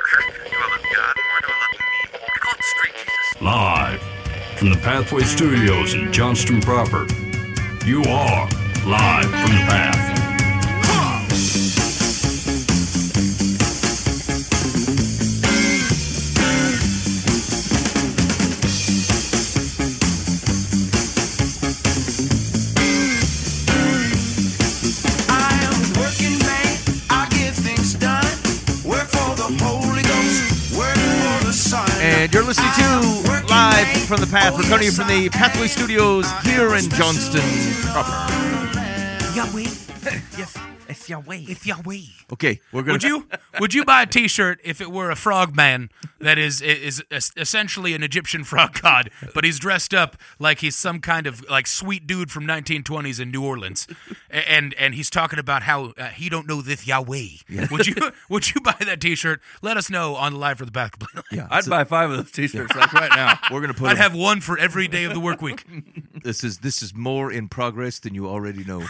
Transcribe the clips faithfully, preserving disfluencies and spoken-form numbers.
Live from the Pathway Studios in Johnston proper. You are live from the Path. And you're listening to Live from the Path. We're coming to you from the Pathway Studios here in Johnston proper. Yahweh. Yes, it's Yahweh. It's Yahweh. Okay, we're gonna. Would you would you buy a T-shirt if it were a frog man that is is, is essentially an Egyptian frog god, but he's dressed up like he's some kind of like sweet dude from nineteen twenties in New Orleans, and and he's talking about how uh, he don't know this Yahweh. Yeah. Would you would you buy that T-shirt? Let us know on the Live for the Back. Yeah, I'd so, buy five of those T-shirts like right now. We're gonna put. I'd them. have one for every day of the work week. This is this is more in progress than you already know.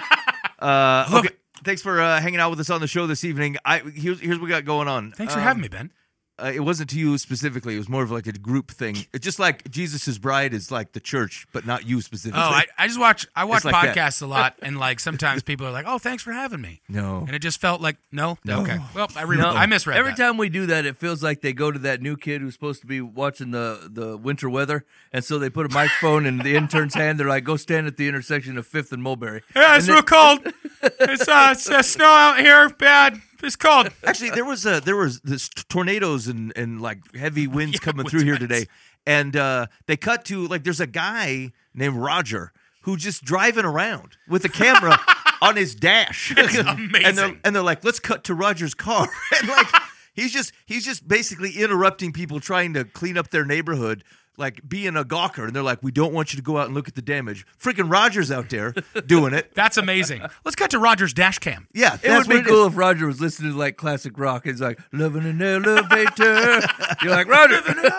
Uh, okay. Thanks for uh, hanging out with us on the show this evening. I here's here's what we got going on. Thanks for um, having me, Ben. Uh, it wasn't to you specifically. It was more of like a group thing. It's just like Jesus' bride is like the church, but not you specifically. Oh, I, I just watch I watch like podcasts a lot, and like sometimes people are like, "Oh, thanks for having me." No, and it just felt like no. No. Okay, well, I re- No. I misread Every that. time we do that, it feels like they go to that new kid who's supposed to be watching the, the winter weather, and so they put a microphone in the intern's hand. They're like, "Go stand at the intersection of Fifth and Mulberry." Yeah, it's And real then- cold. It's uh, it's uh, snow out here. Bad. It's cold. Actually, there was uh, there was this tornadoes and, and like heavy winds Yeah, coming winds, through here winds. today, and uh, they cut to like there's a guy named Roger who just driving around with a camera on his dash. It's and they're amazing. and they're like, let's cut to Roger's car, and like he's just he's just basically interrupting people trying to clean up their neighborhood. Like being a gawker, and they're like, "We don't want you to go out and look at the damage." Freaking Roger's out there doing it. That's amazing. Let's cut to Roger's dash cam. Yeah, It that's would be what it cool is. if Roger was listening to like classic rock. It's like living in an elevator. You're like Roger,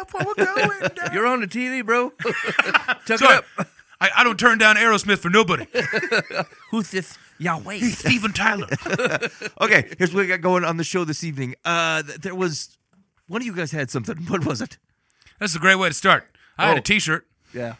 you're on the T V, bro. Tuck Sorry, it up. I, I don't turn down Aerosmith for nobody. Who's this Yahweh? He's Steven Tyler. Okay, here's what we got going on the show this evening. Uh, th- there was one of you guys had something. What was it? That's a great way to start. I had Oh. a T-shirt. Yeah.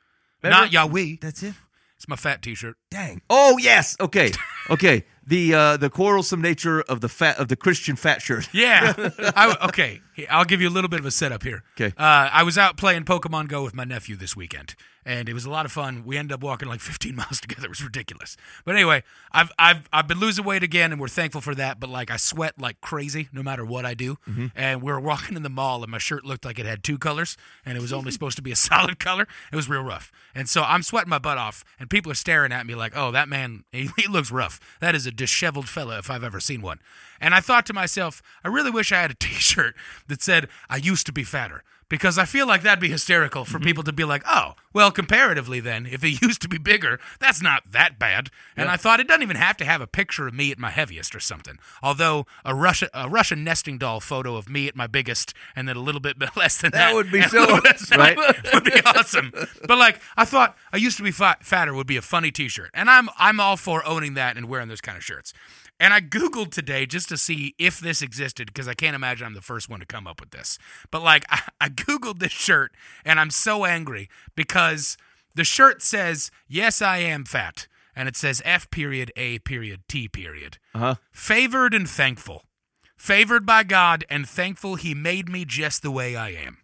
Not Yahweh. That's it. It's my fat T-shirt. Dang. Oh yes. Okay. Okay. The uh, the quarrelsome nature of the fat of the Christian fat shirt. Yeah. I, okay. Here, I'll give you a little bit of a setup here. Okay. Uh, I was out playing Pokemon Go with my nephew this weekend, and it was a lot of fun. We ended up walking like fifteen miles together. It was ridiculous. But anyway, I've I've I've been losing weight again, and we're thankful for that. But like I sweat like crazy no matter what I do. Mm-hmm. And we were walking in the mall, and my shirt looked like it had two colors, and it was only supposed to be a solid color. It was real rough. And so I'm sweating my butt off, and people are staring at me like, "Oh, that man, he, he looks rough. That is a disheveled fella if I've ever seen one." And I thought to myself, I really wish I had a T-shirt that said, "I used to be fatter." Because I feel like that'd be hysterical for people to be like, "Oh, well, comparatively then, if he used to be bigger, that's not that bad." And I thought it doesn't even have to have a picture of me at my heaviest or something. Although a Russian a Russian nesting doll photo of me at my biggest and then a little bit less than that, That would be and a so- little less than right? that would be awesome. But like I thought, I used to be fat, fatter would be a funny T-shirt, and I'm I'm all for owning that and wearing those kind of shirts. And I Googled today just to see if this existed because I can't imagine I'm the first one to come up with this. But like I, I Googled this shirt and I'm so angry because the shirt says, "Yes, I am fat." And it says F period A period T period. Uh-huh. Favored and thankful. Favored by God and thankful he made me just the way I am.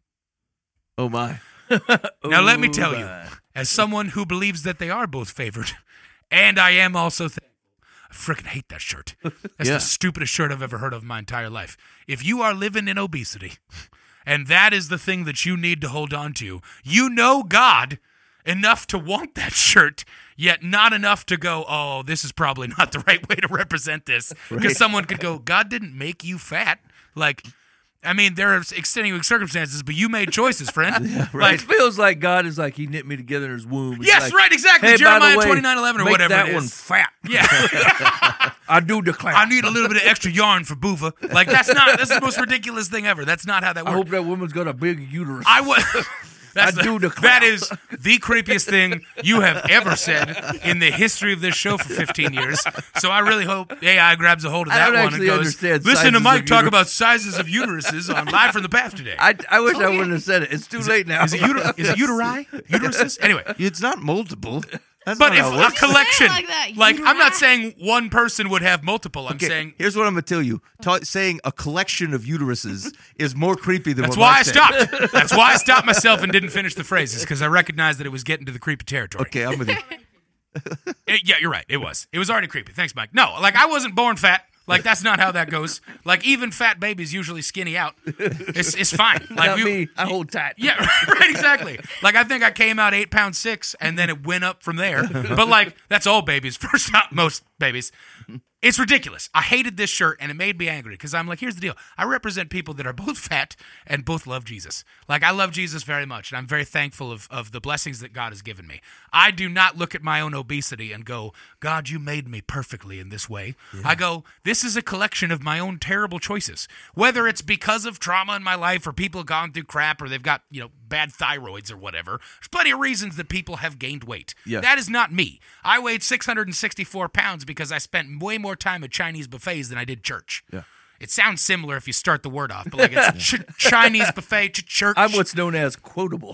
Oh my. Now let me Ooh, tell you, my. as someone who believes that they are both favored, and I am also thankful, I freaking hate that shirt. That's Yeah. the stupidest shirt I've ever heard of in my entire life. If you are living in obesity, and that is the thing that you need to hold on to, you know God enough to want that shirt, yet not enough to go, "Oh, this is probably not the right way to represent this." Because Right. someone could go, "God didn't make you fat." Like, I mean, there are extenuating circumstances, but you made choices, friend. It feels like God is like he knit me together in his womb. He's Yes, like, right, exactly. Hey, by the Jeremiah way, twenty-nine eleven or make whatever that it one is. fat. Yeah. I do declare. I need a little bit of extra yarn for Buva. Like, that's not, that's the most ridiculous thing ever. That's not how that I works. hope that woman's got a big uterus. I was, That's I the, do that declare. is the creepiest thing you have ever said in the history of this show for fifteen years. So I really hope A I grabs a hold of I that don't one and actually goes, understand listen to sizes Mike of talk uterus." about sizes of uteruses on Live from the Path today. I, I wish I wouldn't have said it. It's too late now. Is it, uter- is it uteri? Uteruses? Anyway. It's not multiple. That's But not if how it a works. collection, like that, like I'm not uteri. saying one person would have multiple. I'm Okay, saying here's what I'm gonna tell you: Ta- saying a collection of uteruses is more creepy than that's what why I Mike said. stopped. That's why I stopped myself and didn't finish the phrases because I recognized that it was getting to the creepy territory. Okay, I'm with you. It- yeah, you're right. It was. It was already creepy. Thanks, Mike. No, like I wasn't born fat. Like that's not how that goes. Like even fat babies usually skinny out. It's it's fine. Like Not we, me. I hold tight. Yeah, right, exactly. Like I think I came out eight pounds six, and then it went up from there. But like that's all babies. First out, most babies. It's ridiculous. I hated this shirt, and it made me angry because I'm like, here's the deal. I represent people that are both fat and both love Jesus. Like I love Jesus very much, and I'm very thankful of of the blessings that God has given me. I do not look at my own obesity and go, God, you made me perfectly in this way. I go, this is a collection of my own terrible choices. Whether it's because of trauma in my life or people have gone through crap or they've got, you know, bad thyroids or whatever. There's plenty of reasons that people have gained weight. Yes. That is not me. I weighed six hundred sixty-four pounds because I spent way more time at Chinese buffets than I did church. Yeah. It sounds similar if you start the word off, but like it's ch- Chinese buffet to church. I'm what's known as quotable.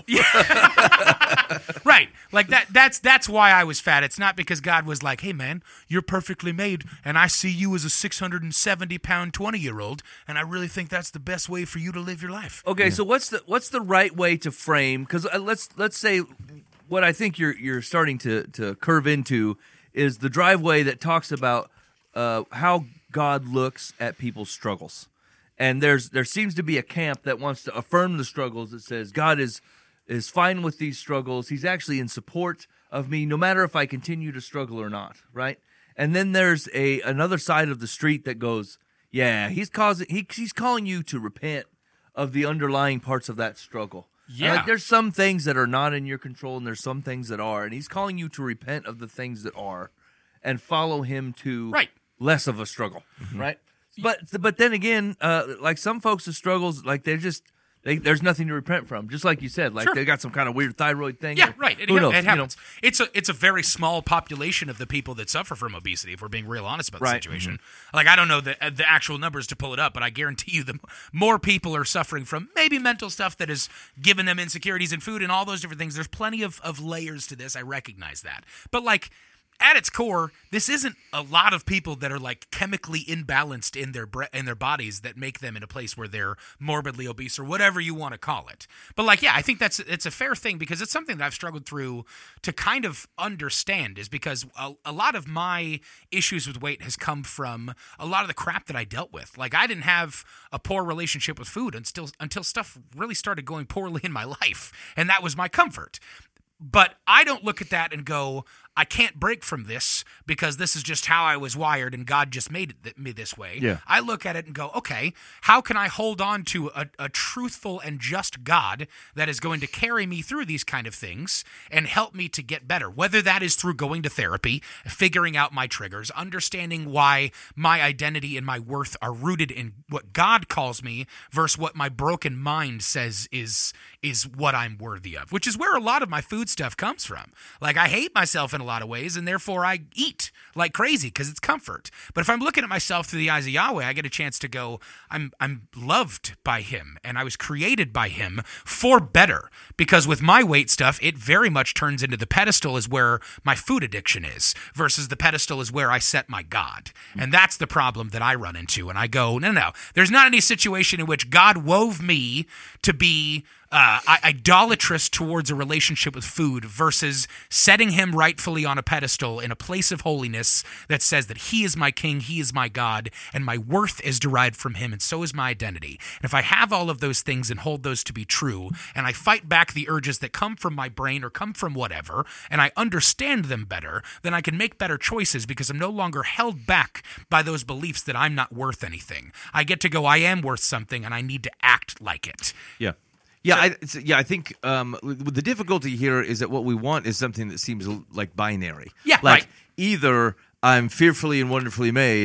Right. Like that that's that's why I was fat. It's not because God was like, "Hey man, you're perfectly made and I see you as a six hundred seventy pound twenty-year-old and I really think that's the best way for you to live your life." Okay, so what's the what's the right way to frame? Because uh, let's let's say what I think you're you're starting to to curve into is the driveway that talks about uh, how God looks at people's struggles, and there's there seems to be a camp that wants to affirm the struggles that says God is is fine with these struggles. He's actually in support of me, no matter if I continue to struggle or not, right? And then there's a another side of the street that goes, yeah, he's causing he, he's calling you to repent of the underlying parts of that struggle. Yeah. Like there's some things that are not in your control and there's some things that are, and he's calling you to repent of the things that are and follow him to Right. less of a struggle, right? But but then again, uh, like some folks' struggles, like they're just they, there's nothing to repent from. Just like you said, like Sure. they got some kind of weird thyroid thing. Yeah, or- right. It, who it, knows? it you know? happens. It's a it's a very small population of the people that suffer from obesity. If we're being real honest about the Right. situation, like I don't know the the actual numbers to pull it up, but I guarantee you, the more people are suffering from maybe mental stuff that has given them insecurities in food and all those different things. There's plenty of of layers to this. I recognize that, but like. At its core, this isn't a lot of people that are like chemically imbalanced in their bre- in their bodies that make them in a place where they're morbidly obese or whatever you want to call it. But like, yeah, I think that's it's a fair thing because it's something that I've struggled through to kind of understand. Is because a, a lot of my issues with weight has come from a lot of the crap that I dealt with. Like, I didn't have a poor relationship with food until until stuff really started going poorly in my life, and that was my comfort. But I don't look at that and go, I can't break from this because this is just how I was wired and God just made it th- me this way. Yeah. I look at it and go, okay, how can I hold on to a, a truthful and just God that is going to carry me through these kind of things and help me to get better? Whether that is through going to therapy, figuring out my triggers, understanding why my identity and my worth are rooted in what God calls me versus what my broken mind says is is what I'm worthy of, which is where a lot of my food stuff comes from. Like, I hate myself in a lot of ways, and therefore I eat like crazy because it's comfort. But if I'm looking at myself through the eyes of Yahweh, I get a chance to go, I'm I'm loved by him, and I was created by him for better. Because with my weight stuff, it very much turns into the pedestal is where my food addiction is versus the pedestal is where I set my God. And that's the problem that I run into. And I go, no, no, no. There's not any situation in which God wove me to be Uh, idolatrous towards a relationship with food versus setting him rightfully on a pedestal in a place of holiness that says that he is my king, he is my God, and my worth is derived from him, and so is my identity. And if I have all of those things and hold those to be true, and I fight back the urges that come from my brain or come from whatever, and I understand them better, then I can make better choices because I'm no longer held back by those beliefs that I'm not worth anything. I get to go, I am worth something, and I need to act like it. Yeah. Yeah, I, it's- yeah. I think um, the difficulty here is that what we want is something that seems like binary. Yeah, like right. either I'm fearfully and wonderfully made,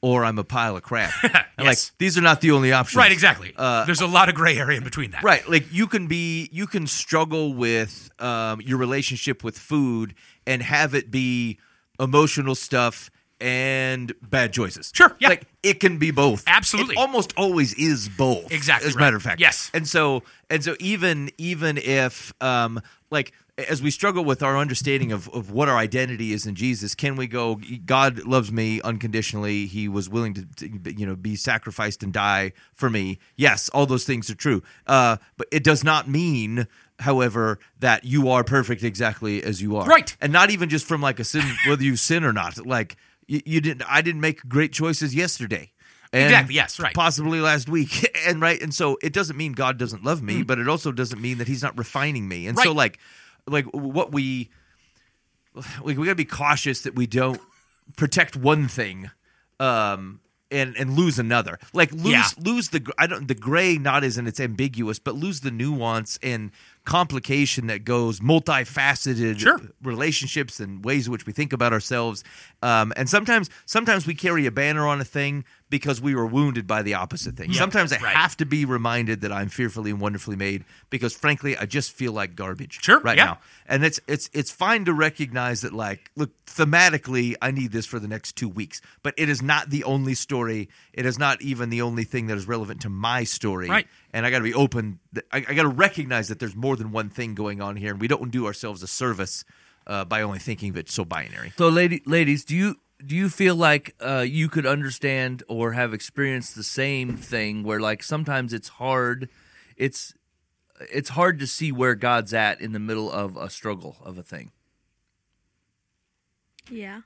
or I'm a pile of crap. And Yes. like these are not the only options. Right, exactly. Uh, There's a lot of gray area in between that. Right, like you can be, you can struggle with um, your relationship with food and have it be emotional stuff and bad choices. Sure, yeah. Like it can be both. Absolutely. It almost always is both. Exactly As a right. matter of fact. Yes. And so, and so even even if um, like as we struggle with our understanding of, of what our identity is in Jesus, can we go, God loves me unconditionally. He was willing to, to you know, be sacrificed and die for me. Yes, all those things are true. Uh, but it does not mean, however, that you are perfect exactly as you are. Right. And not even just from like a sin, whether you sin or not. Like you, you didn't, I didn't make great choices yesterday. And Exactly, yes, right. Possibly last week. And right. And so it doesn't mean God doesn't love me, Mm. but it also doesn't mean that he's not refining me. And Right. so like, like what we, like we gotta be cautious that we don't protect one thing, um, and and lose another. Like lose Yeah. lose the I don't the gray, not as in it's ambiguous, but lose the nuance and complication that goes multifaceted Sure. relationships and ways in which we think about ourselves. Um, and sometimes sometimes we carry a banner on a thing because we were wounded by the opposite thing. Yep, Sometimes I right. have to be reminded that I'm fearfully and wonderfully made because frankly I just feel like garbage Sure, right yeah. now. And it's it's it's fine to recognize that, like, look, thematically, I need this for the next two weeks. But it is not the only story. It is not even the only thing that is relevant to my story. Right. And I got to be open. I, I got to recognize that there's more than one thing going on here, and we don't do ourselves a service uh, by only thinking of it so binary. So, lady, ladies, do you do you feel like uh, you could understand or have experienced the same thing where, like, sometimes it's hard, it's it's hard to see where God's at in the middle of a struggle of a thing? Yeah.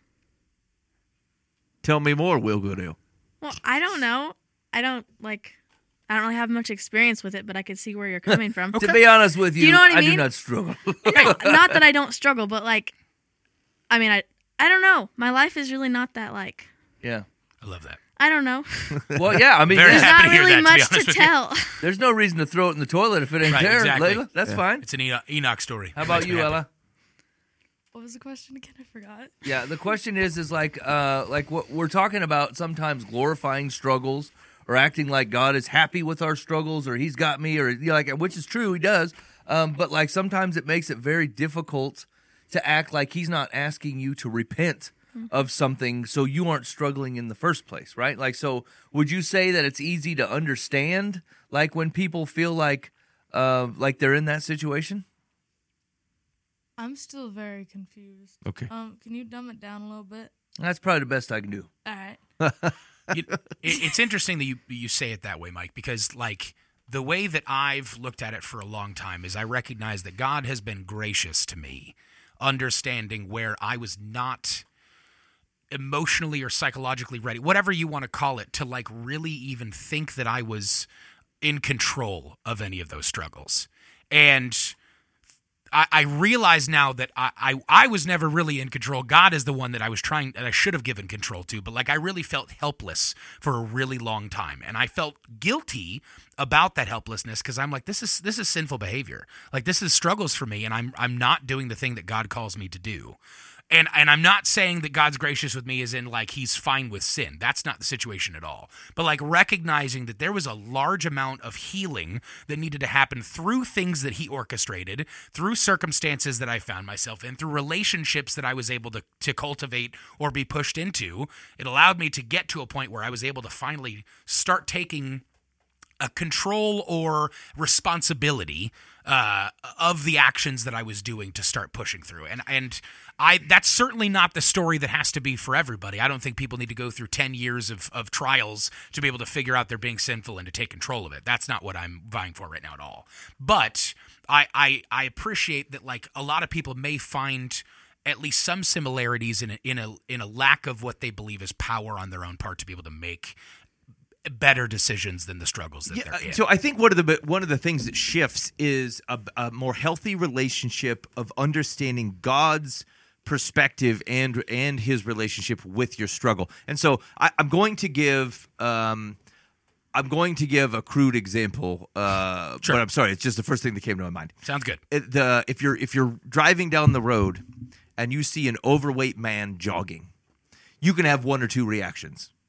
Tell me more, Will Goodale. Well, I don't know. I don't like. I don't really have much experience with it, but I could see where you're coming from. To be honest with you, You know what I do mean? not struggle. No, not that I don't struggle, but like, I mean, I I don't know. My life is really not that like. Yeah. I love that. I don't know. Well, yeah. I mean, Very There's yeah, happy not to hear really that, to be much to honest with you. tell. there's no reason to throw it in the toilet if it ain't Right, there, exactly. Layla. That's Yeah. fine. It's an Enoch, Enoch story. How about Makes me you, happy. Ella? What was the question again? I forgot. Yeah, the question is, is like, uh, like what we're talking about. Sometimes glorifying struggles or acting like God is happy with our struggles, or He's got me, or you know, like, which is true, He does. Um, but like sometimes it makes it very difficult to act like He's not asking you to repent of something, so you aren't struggling in the first place, right? Like, so would you say that it's easy to understand, like when people feel like, uh, like they're in that situation? I'm still very confused. Okay. Um, can you dumb it down a little bit? That's probably the best I can do. All right. You- it, it's interesting that you you say it that way, Mike, because like the way that I've looked at it for a long time is I recognize that God has been gracious to me, understanding where I was not emotionally or psychologically ready, whatever you want to call it, to like really even think that I was in control of any of those struggles. And I, I realize now that I, I I was never really in control. God is the one that I was trying, that I should have given control to. But like I really felt helpless for a really long time, and I felt guilty about that helplessness because I'm like, this is this is sinful behavior. Like this is struggles for me, and I'm I'm not doing the thing that God calls me to do. And and I'm not saying that God's gracious with me as in like he's fine with sin. That's not the situation at all. But like recognizing that there was a large amount of healing that needed to happen through things that he orchestrated, through circumstances that I found myself in, through relationships that I was able to, to cultivate or be pushed into. It allowed me to get to a point where I was able to finally start taking a control or responsibility uh, of the actions that I was doing to start pushing through. And and I that's certainly not the story that has to be for everybody. I don't think people need to go through ten years of, of trials to be able to figure out they're being sinful and to take control of it. That's not what I'm vying for right now at all. But I I, I appreciate that like a lot of people may find at least some similarities in a, in a in a lack of what they believe is power on their own part to be able to make better decisions than the struggles that Yeah, they're in. so I think one of the one of the things that shifts is a, a more healthy relationship of understanding God's perspective and and His relationship with your struggle. And so I, I'm going to give um, I'm going to give a crude example, uh, Sure. but I'm sorry, it's just the first thing that came to my mind. Sounds good. It, the if you're if you're driving down the road and you see an overweight man jogging, you can have one or two reactions.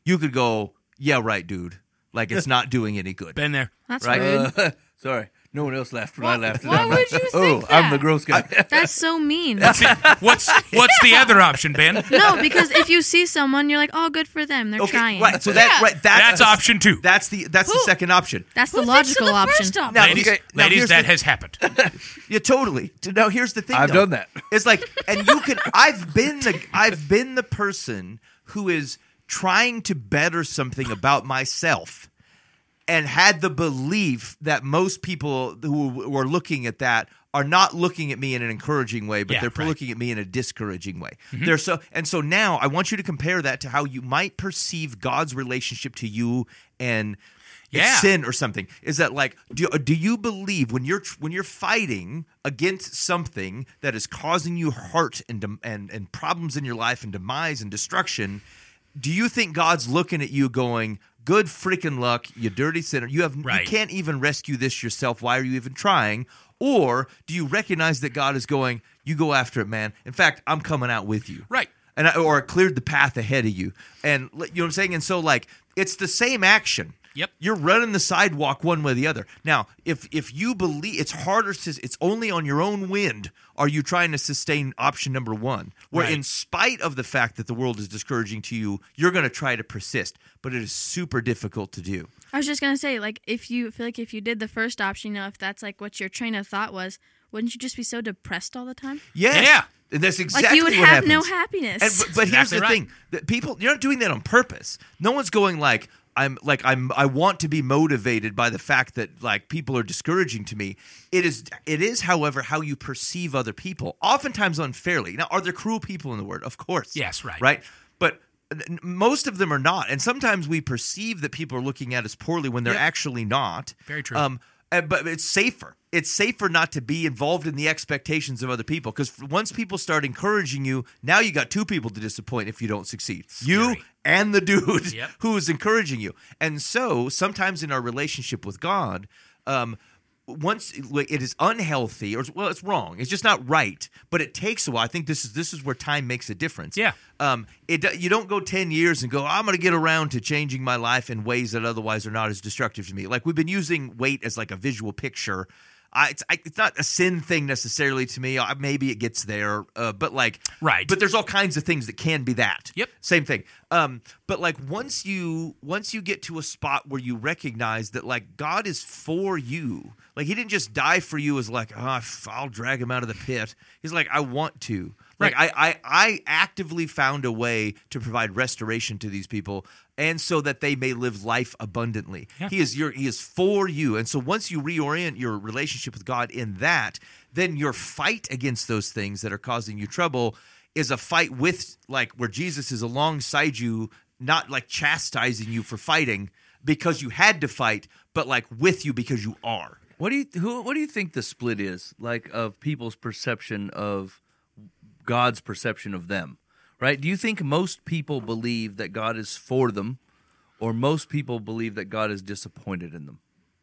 you could go, yeah, right, dude. Like it's not doing any good. Been there. That's Right. rude. Uh, sorry, no one else laughed when I Why- laughed. why I'm would like, you oh, think I'm the that? gross guy. That's so mean. What's what's the other option, Ben? No, because if you see someone, you're like, oh, good for them. They're Okay, trying. right. So that Yeah. right. That's, That's option two. That's the that's the Who- second option. That's the Who thinks of logical the option. first option? Now, ladies, okay, now ladies, here's that the- has happened. Yeah, totally. Now here's the thing. I've though. done that. It's like, and you can. I've been the. I've been the person who is trying to better something about myself, and had the belief that most people who were looking at that are not looking at me in an encouraging way, but Yeah, they're right. looking at me in a discouraging way. They're so, and so now I want you to compare that to how you might perceive God's relationship to you and. It's Yeah. sin or something. Is that like do do you believe when you're when you're fighting against something that is causing you hurt and dem- and and problems in your life and demise and destruction? Do you think God's looking at you going, "Good freaking luck, you dirty sinner. You have Right. you can't even rescue this yourself. Why are you even trying?" Or do you recognize that God is going, "You go after it, man. In fact, I'm coming out with you." Right. And I, or cleared the path ahead of you. And you know what I'm saying? And so like it's the same action. Yep. You're running the sidewalk one way or the other. Now, if if you believe it's harder to it's only on your own wind are you trying to sustain option number one. Where Right. in spite of the fact that the world is discouraging to you, you're going to try to persist, but it is super difficult to do. I was just gonna say, like, if you feel like if you did the first option, you know, if that's like what your train of thought was, wouldn't you just be so depressed all the time? Yes. Yeah. And that's exactly Like you would what have no happens. happiness. And, but but here's Exactly the right. thing: that people, you're not doing that on purpose. No one's going like, I'm like I'm I want to be motivated by the fact that like people are discouraging to me. It is it is, however, how you perceive other people, oftentimes unfairly. Now, are there cruel people in the world? Of course. Yes, right. Right. But n- most of them are not, and sometimes we perceive that people are looking at us poorly when they're Yep. actually not. Very true. Um, uh, but it's safer. It's safer not to be involved in the expectations of other people because once people start encouraging you, now you got two people to disappoint if you don't succeed. You Scary. and the dude Yep. who is encouraging you. And so sometimes in our relationship with God, um, once it is unhealthy or well, it's wrong. It's just not right. But it takes a while. I think this is this is where time makes a difference. Yeah. Um, it you don't go ten years and go, I'm going to get around to changing my life in ways that otherwise are not as destructive to me. Like we've been using weight as like a visual picture. I, it's I, it's not a sin thing necessarily to me. I, maybe it gets there, uh, but like Right. But there's all kinds of things that can be that. Yep. Same thing. Um, but like once you once you get to a spot where you recognize that like God is for you, like He didn't just die for you as like oh f- I'll drag him out of the pit. He's like I want to. Like Right. I, I I actively found a way to provide restoration to these people, and so that they may live life abundantly. Yeah. He is your He is for you, and so once you reorient your relationship with God in that, then your fight against those things that are causing you trouble is a fight with like where Jesus is alongside you, not like chastising you for fighting because you had to fight, but like with you because you are. What do you who, what do you think the split is like of people's perception of God's perception of them? Right? Do you think most people believe that God is for them, or most people believe that God is disappointed in them?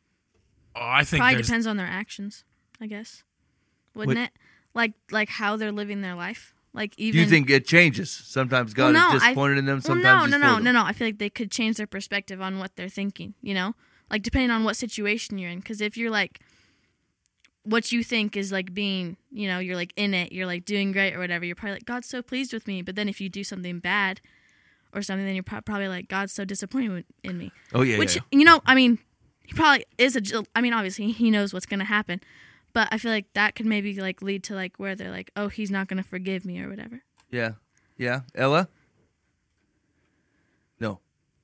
Oh, I think Probably there's depends on their actions, I guess. Wouldn't What- it? Like like how they're living their life. Like even Do you think it changes? Sometimes God Well, no, is I- disappointed in them. Well, Sometimes no, he's no, for no, them. no, no. I feel like they could change their perspective on what they're thinking. You know, like depending on what situation you're in. Because if you're like, what you think is like being, you know, you're like in it, you're like doing great or whatever. You're probably like, God's so pleased with me. But then if you do something bad or something, then you're pro- probably like, God's so disappointed with- in me. Oh yeah, Which yeah. you know, I mean, he probably is a. jil- I mean, obviously he knows what's gonna happen. But I feel like that could maybe like lead to like where they're like, oh, he's not gonna forgive me or whatever. Yeah, yeah. Ella? No.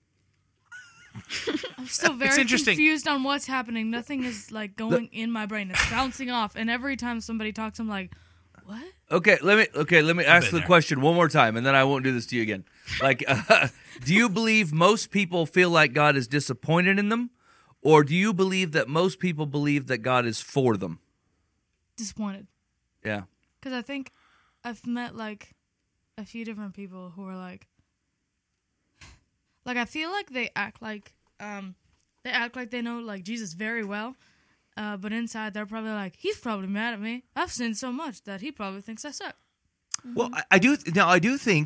I'm still very interesting. confused on what's happening. Nothing is like going in my brain. It's bouncing off, and every time somebody talks, I'm like, "What?" Okay, let me okay, let me ask been the there. question one more time, and then I won't do this to you again. Like, uh, do you believe most people feel like God is disappointed in them, or do you believe that most people believe that God is for them? Disappointed. Yeah. Because I think I've met like a few different people who are like, like I feel like they act like, um, they act like they know like Jesus very well, uh, but inside they're probably like, he's probably mad at me. I've sinned so much that he probably thinks I suck. Well, I, I do now. I do think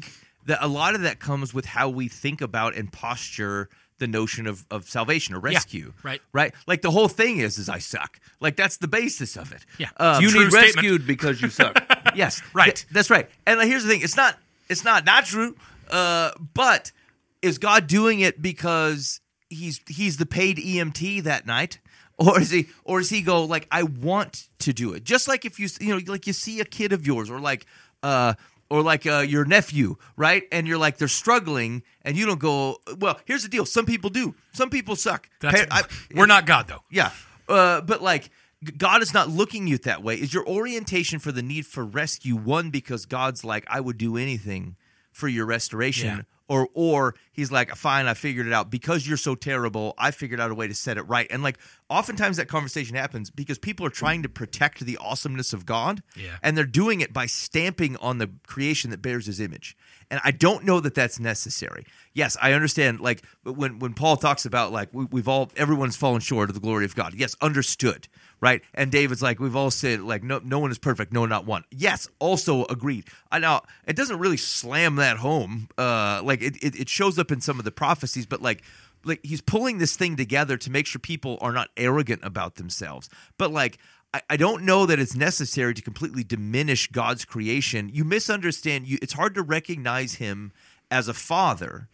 that a lot of that comes with how we think about and posture the notion of, of salvation or rescue. right. Right? Like the whole thing is, is I suck. Like that's the basis of it. Yeah. Um, you true need statement. rescued because you suck. yes. Right. Th- that's right. And like, here's the thing. It's not, it's not not true. Uh, but is God doing it because he's, he's the paid E M T that night? Or is he, or does he go like, I want to do it? Just like if you, you know, like you see a kid of yours, or like, uh, or like uh, your nephew, right? And you're like, they're struggling, and you don't go, well, here's the deal. Some people do. Some people suck. That's, Pa- I- we're not God, though. Yeah. Uh, but like, G- God is not looking at you that way. Is your orientation for the need for rescue one because God's like, I would do anything for your restoration? Yeah. Or, or he's like, fine, I figured it out. Because you're so terrible, I figured out a way to set it right. And like, oftentimes that conversation happens because people are trying to protect the awesomeness of God. Yeah. And they're doing it by stamping on the creation that bears his image. And I don't know that that's necessary. Yes, I understand. Like when, when Paul talks about like, we, we've all, everyone's fallen short of the glory of God. Yes, understood. Right. And David's like, we've all said like, no, no one is perfect. No, not one. Yes. Also agreed. I know it doesn't really slam that home. Uh, like it, it, it shows up in some of the prophecies, but like, like he's pulling this thing together to make sure people are not arrogant about themselves. But like, I, I don't know that it's necessary to completely diminish God's creation. You misunderstand. You, it's hard to recognize him as a father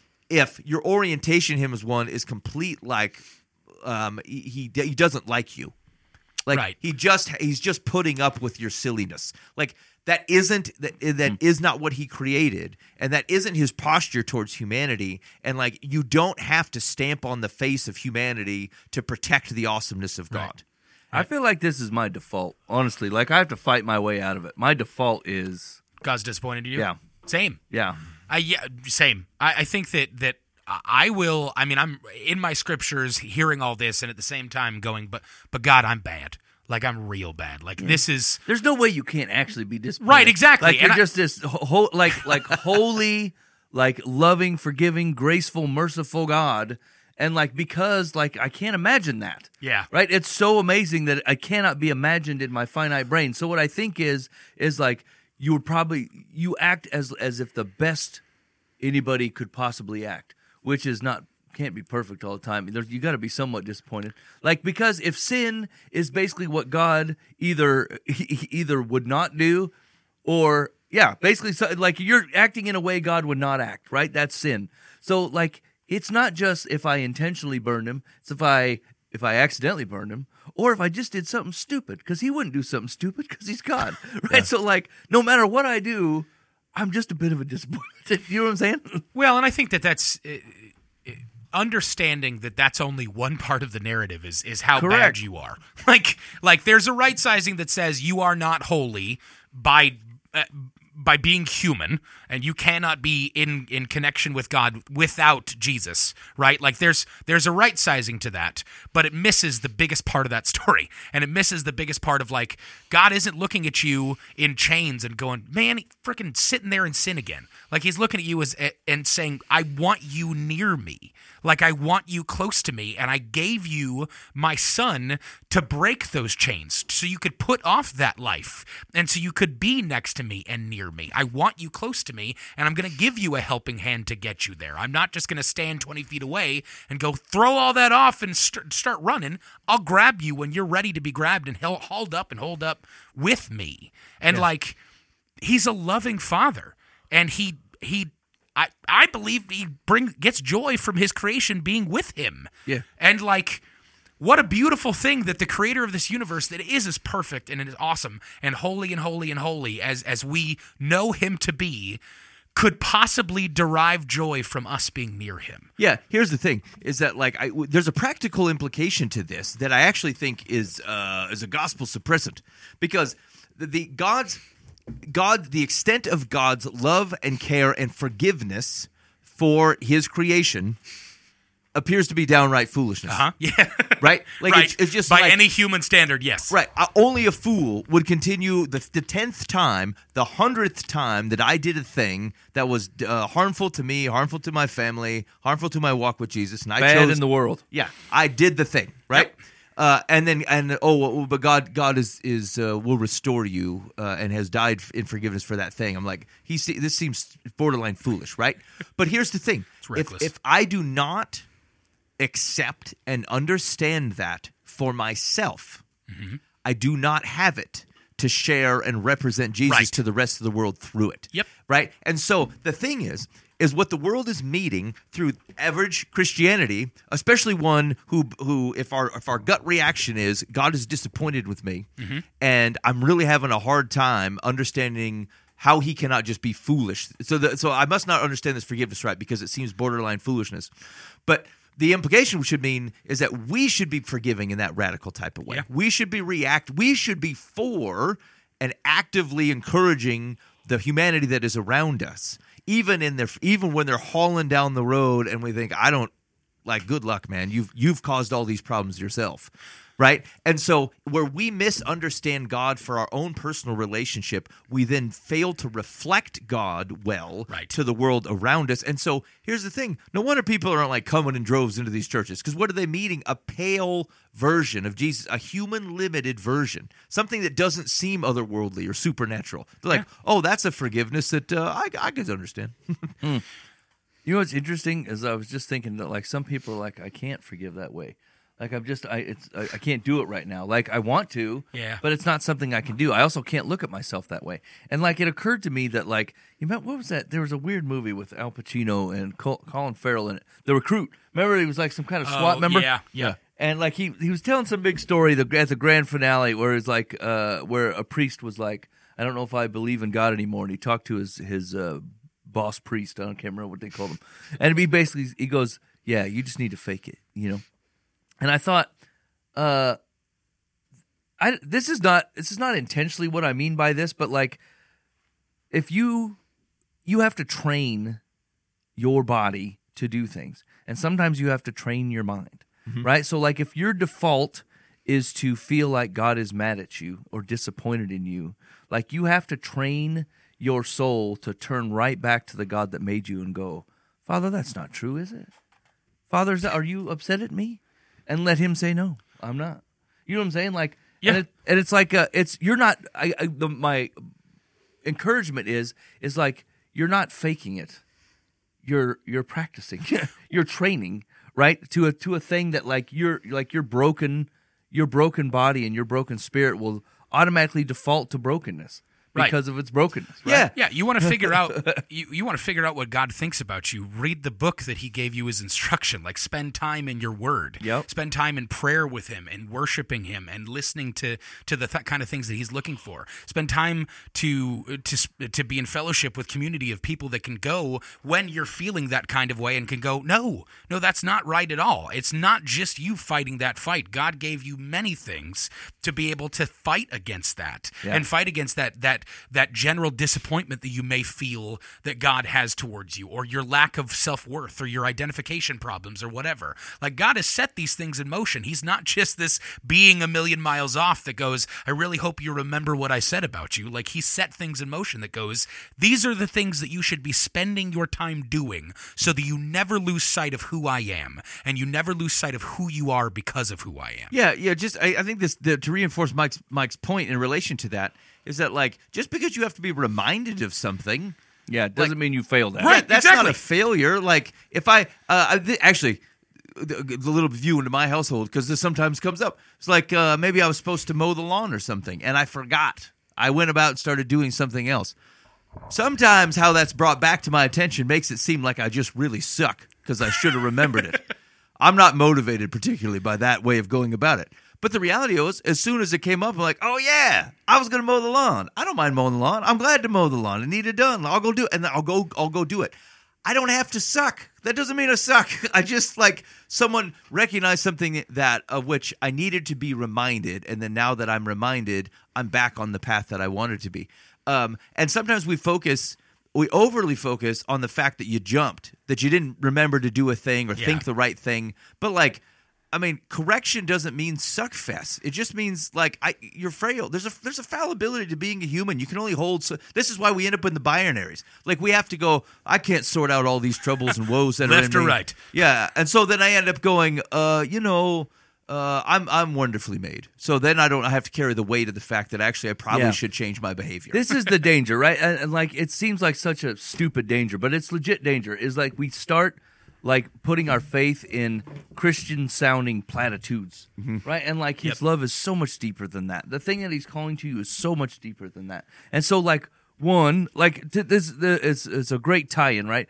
if your orientation him as one is complete. Like, um, he he, he doesn't like you. Like Right. he just he's just putting up with your silliness. Like that isn't that that is not what he created, and that isn't his posture towards humanity. And like you don't have to stamp on the face of humanity to protect the awesomeness of God. I feel like this is my default, honestly. Like I have to fight my way out of it. My default is, God's disappointed in you? Yeah. Same. yeah, I yeah, same. I, I think that that I will. I mean, I'm in my scriptures hearing all this, and at the same time going, but but God, I'm bad. Like I'm real bad. Like this is there's no way you can't actually be disappointed. Right, exactly. Like And you're I- just this ho- like like holy, like loving, forgiving, graceful, merciful God, and like because like I can't imagine that. Yeah. Right. It's so amazing that I cannot be imagined in my finite brain. So what I think is is like you would probably you act as as if the best anybody could possibly act, which is not. Can't be perfect all the time. There's, you got to be somewhat disappointed, like because if sin is basically what God either he either would not do, or yeah, basically so, like you're acting in a way God would not act. Right? That's sin. So like it's not just if I intentionally burned him; it's if I if I accidentally burned him, or if I just did something stupid because he wouldn't do something stupid because he's God. Right? Yeah. So like no matter what I do, I'm just a bit of a disappointment. You know what I'm saying? well, and I think that that's. Uh, understanding that that's only one part of the narrative is is how Correct. bad you are. Like like there's a right sizing that says you are not holy by uh, by being human, and you cannot be in in connection with God without Jesus, right? Like there's there's a right sizing to that, but it misses the biggest part of that story, and it misses the biggest part of like God isn't looking at you in chains and going, man, freaking sitting there and sin again. Like he's looking at you as and saying, I want you near me. Like I want you close to me, and I gave you my son to break those chains so you could put off that life and so you could be next to me and near me. I want you close to me, and I'm going to give you a helping hand to get you there. I'm not just going to stand twenty feet away and go throw all that off and st- start running. I'll grab you when you're ready to be grabbed and held, hauled up and hold up with me. And yeah. like, he's a loving father, and he he. I, I believe he bring gets joy from his creation being with him. Yeah. And like, what a beautiful thing that the creator of this universe that is as perfect and it is awesome and holy and holy and holy as as we know him to be could possibly derive joy from us being near him. Yeah, here's the thing: is that like I, w- there's a practical implication to this that I actually think is uh, is a gospel suppressant, because the, the God's. God, the extent of God's love and care and forgiveness for his creation appears to be downright foolishness. Uh-huh. Yeah. Right? Like right. It's, it's just by like, any human standard, yes. Right. Uh, only a fool would continue the the tenth time, the hundredth time that I did a thing that was uh, harmful to me, harmful to my family, harmful to my walk with Jesus, and I Bad chose in the world. Yeah, I did the thing. Right. Yep. Uh, and then and oh, well, but God God is is uh, will restore you uh, and has died in forgiveness for that thing. I'm like, he se- this seems borderline foolish, right? But here's the thing: It's if reckless. if I do not accept and understand that for myself, Mm-hmm. I do not have it to share and represent Jesus Right. to the rest of the world through it. Yep. Right? And so the thing is, is what the world is meeting through average Christianity, especially one who who if our if our gut reaction is God is disappointed with me Mm-hmm. and I'm really having a hard time understanding how he cannot just be foolish. So the, so I must not understand this forgiveness right because it seems borderline foolishness. But the implication should mean is that we should be forgiving in that radical type of way. Yeah. We should be react. We should be for and actively encouraging the humanity that is around us, even in their even when they're hauling down the road, and we think, I don't like. Good luck, man. You've you've caused all these problems yourself, right? And so where we misunderstand God for our own personal relationship, we then fail to reflect God well Right. to the world around us. And so here's the thing: no wonder people aren't like coming in droves into these churches, because what are they meeting? A pale version of Jesus, a human limited version, something that doesn't seem otherworldly or supernatural. They're like, oh, that's a forgiveness that uh, I I can understand. You know what's interesting is I was just thinking that like some people are like, I can't forgive that way. Like I'm just I it's I, I can't do it right now. Like I want to, Yeah. but it's not something I can do. I also can't look at myself that way. And like it occurred to me that like you met what was that? There was a weird movie with Al Pacino and Col- Colin Farrell in it. The Recruit. Remember he was like some kind of SWAT Oh, member. yeah, yeah. And like he he was telling some big story the, at the grand finale where it's like uh, where a priest was like, I don't know if I believe in God anymore, and he talked to his his uh, boss priest. I don't can't remember what they called him, and he basically he goes, yeah, you just need to fake it, you know. And I thought, uh, I this is not this is not intentionally what I mean by this, but like if you you have to train your body to do things, and sometimes you have to train your mind. Right? So, like, if your default is to feel like God is mad at you or disappointed in you, like, you have to train your soul to turn right back to the God that made you and go, Father, that's not true, is it? Father, is that, are you upset at me? And let him say, no, I'm not. You know what I'm saying? Like, Yeah. and, it, and it's like, uh, it's, you're not, I, I, the, my encouragement is, is like, you're not faking it. You're, you're practicing. You're training. Right, to a to a thing that like your like your broken your broken body and your broken spirit will automatically default to brokenness Right. because of its brokenness. Right? Yeah. Yeah, you want to figure out you, you want to figure out what God thinks about you. Read the book that he gave you as instruction. Like spend time in your word. Yep. Spend time in prayer with him and worshiping him and listening to to the th- kind of things that he's looking for. Spend time to to to be in fellowship with community of people that can go when you're feeling that kind of way and can go, "No, no, that's not right at all. It's not just you fighting that fight. God gave you many things to be able to fight against that Yeah. and fight against that that that general disappointment that you may feel that God has towards you, or your lack of self-worth, or your identification problems, or whatever. Like, God has set these things in motion. He's not just this being a million miles off that goes, I really hope you remember what I said about you. Like, he set things in motion that goes, these are the things that you should be spending your time doing so that you never lose sight of who I am, and you never lose sight of who you are because of who I am. Yeah, yeah. Just I, I think this the, to reinforce Mike's Mike's point in relation to that is that like just because you have to be reminded of something, Yeah, it doesn't mean you failed at it. Right. that's exactly. not a failure. Like if I, uh, I th- actually, the, the little view into my household because this sometimes comes up. It's like uh, maybe I was supposed to mow the lawn or something, and I forgot. I went about and started doing something else. Sometimes how that's brought back to my attention makes it seem like I just really suck because I should have remembered it. I'm not motivated particularly by that way of going about it. But the reality is, as soon as it came up, I'm like, oh, yeah, I was going to mow the lawn. I don't mind mowing the lawn. I'm glad to mow the lawn. I need it done. I'll go do it. And then I'll go, I'll go do it. I don't have to suck. That doesn't mean I suck. I just, like, someone recognized something that of which I needed to be reminded. And then now that I'm reminded, I'm back on the path that I wanted to be. Um, and sometimes we focus, we overly focus on the fact that you jumped, that you didn't remember to do a thing or Yeah. think the right thing. But, like, I mean, correction doesn't mean suck fest. It just means like I, you're frail. There's a there's a fallibility to being a human. You can only hold. So, this is why we end up in the binaries. Like we have to go. I can't sort out all these troubles and woes that are Left in or me. right. Yeah, and so then I end up going. Uh, you know, uh, I'm I'm wonderfully made. So then I don't I have to carry the weight of the fact that actually I probably Yeah. should change my behavior. This is the danger, right? And, and like it seems like such a stupid danger, but it's legit danger. Is like we start like putting our faith in Christian sounding platitudes, right? And like his Yep. love is so much deeper than that. The thing that he's calling to you is so much deeper than that. And so like one, like t- this, the, it's it's a great tie-in, right?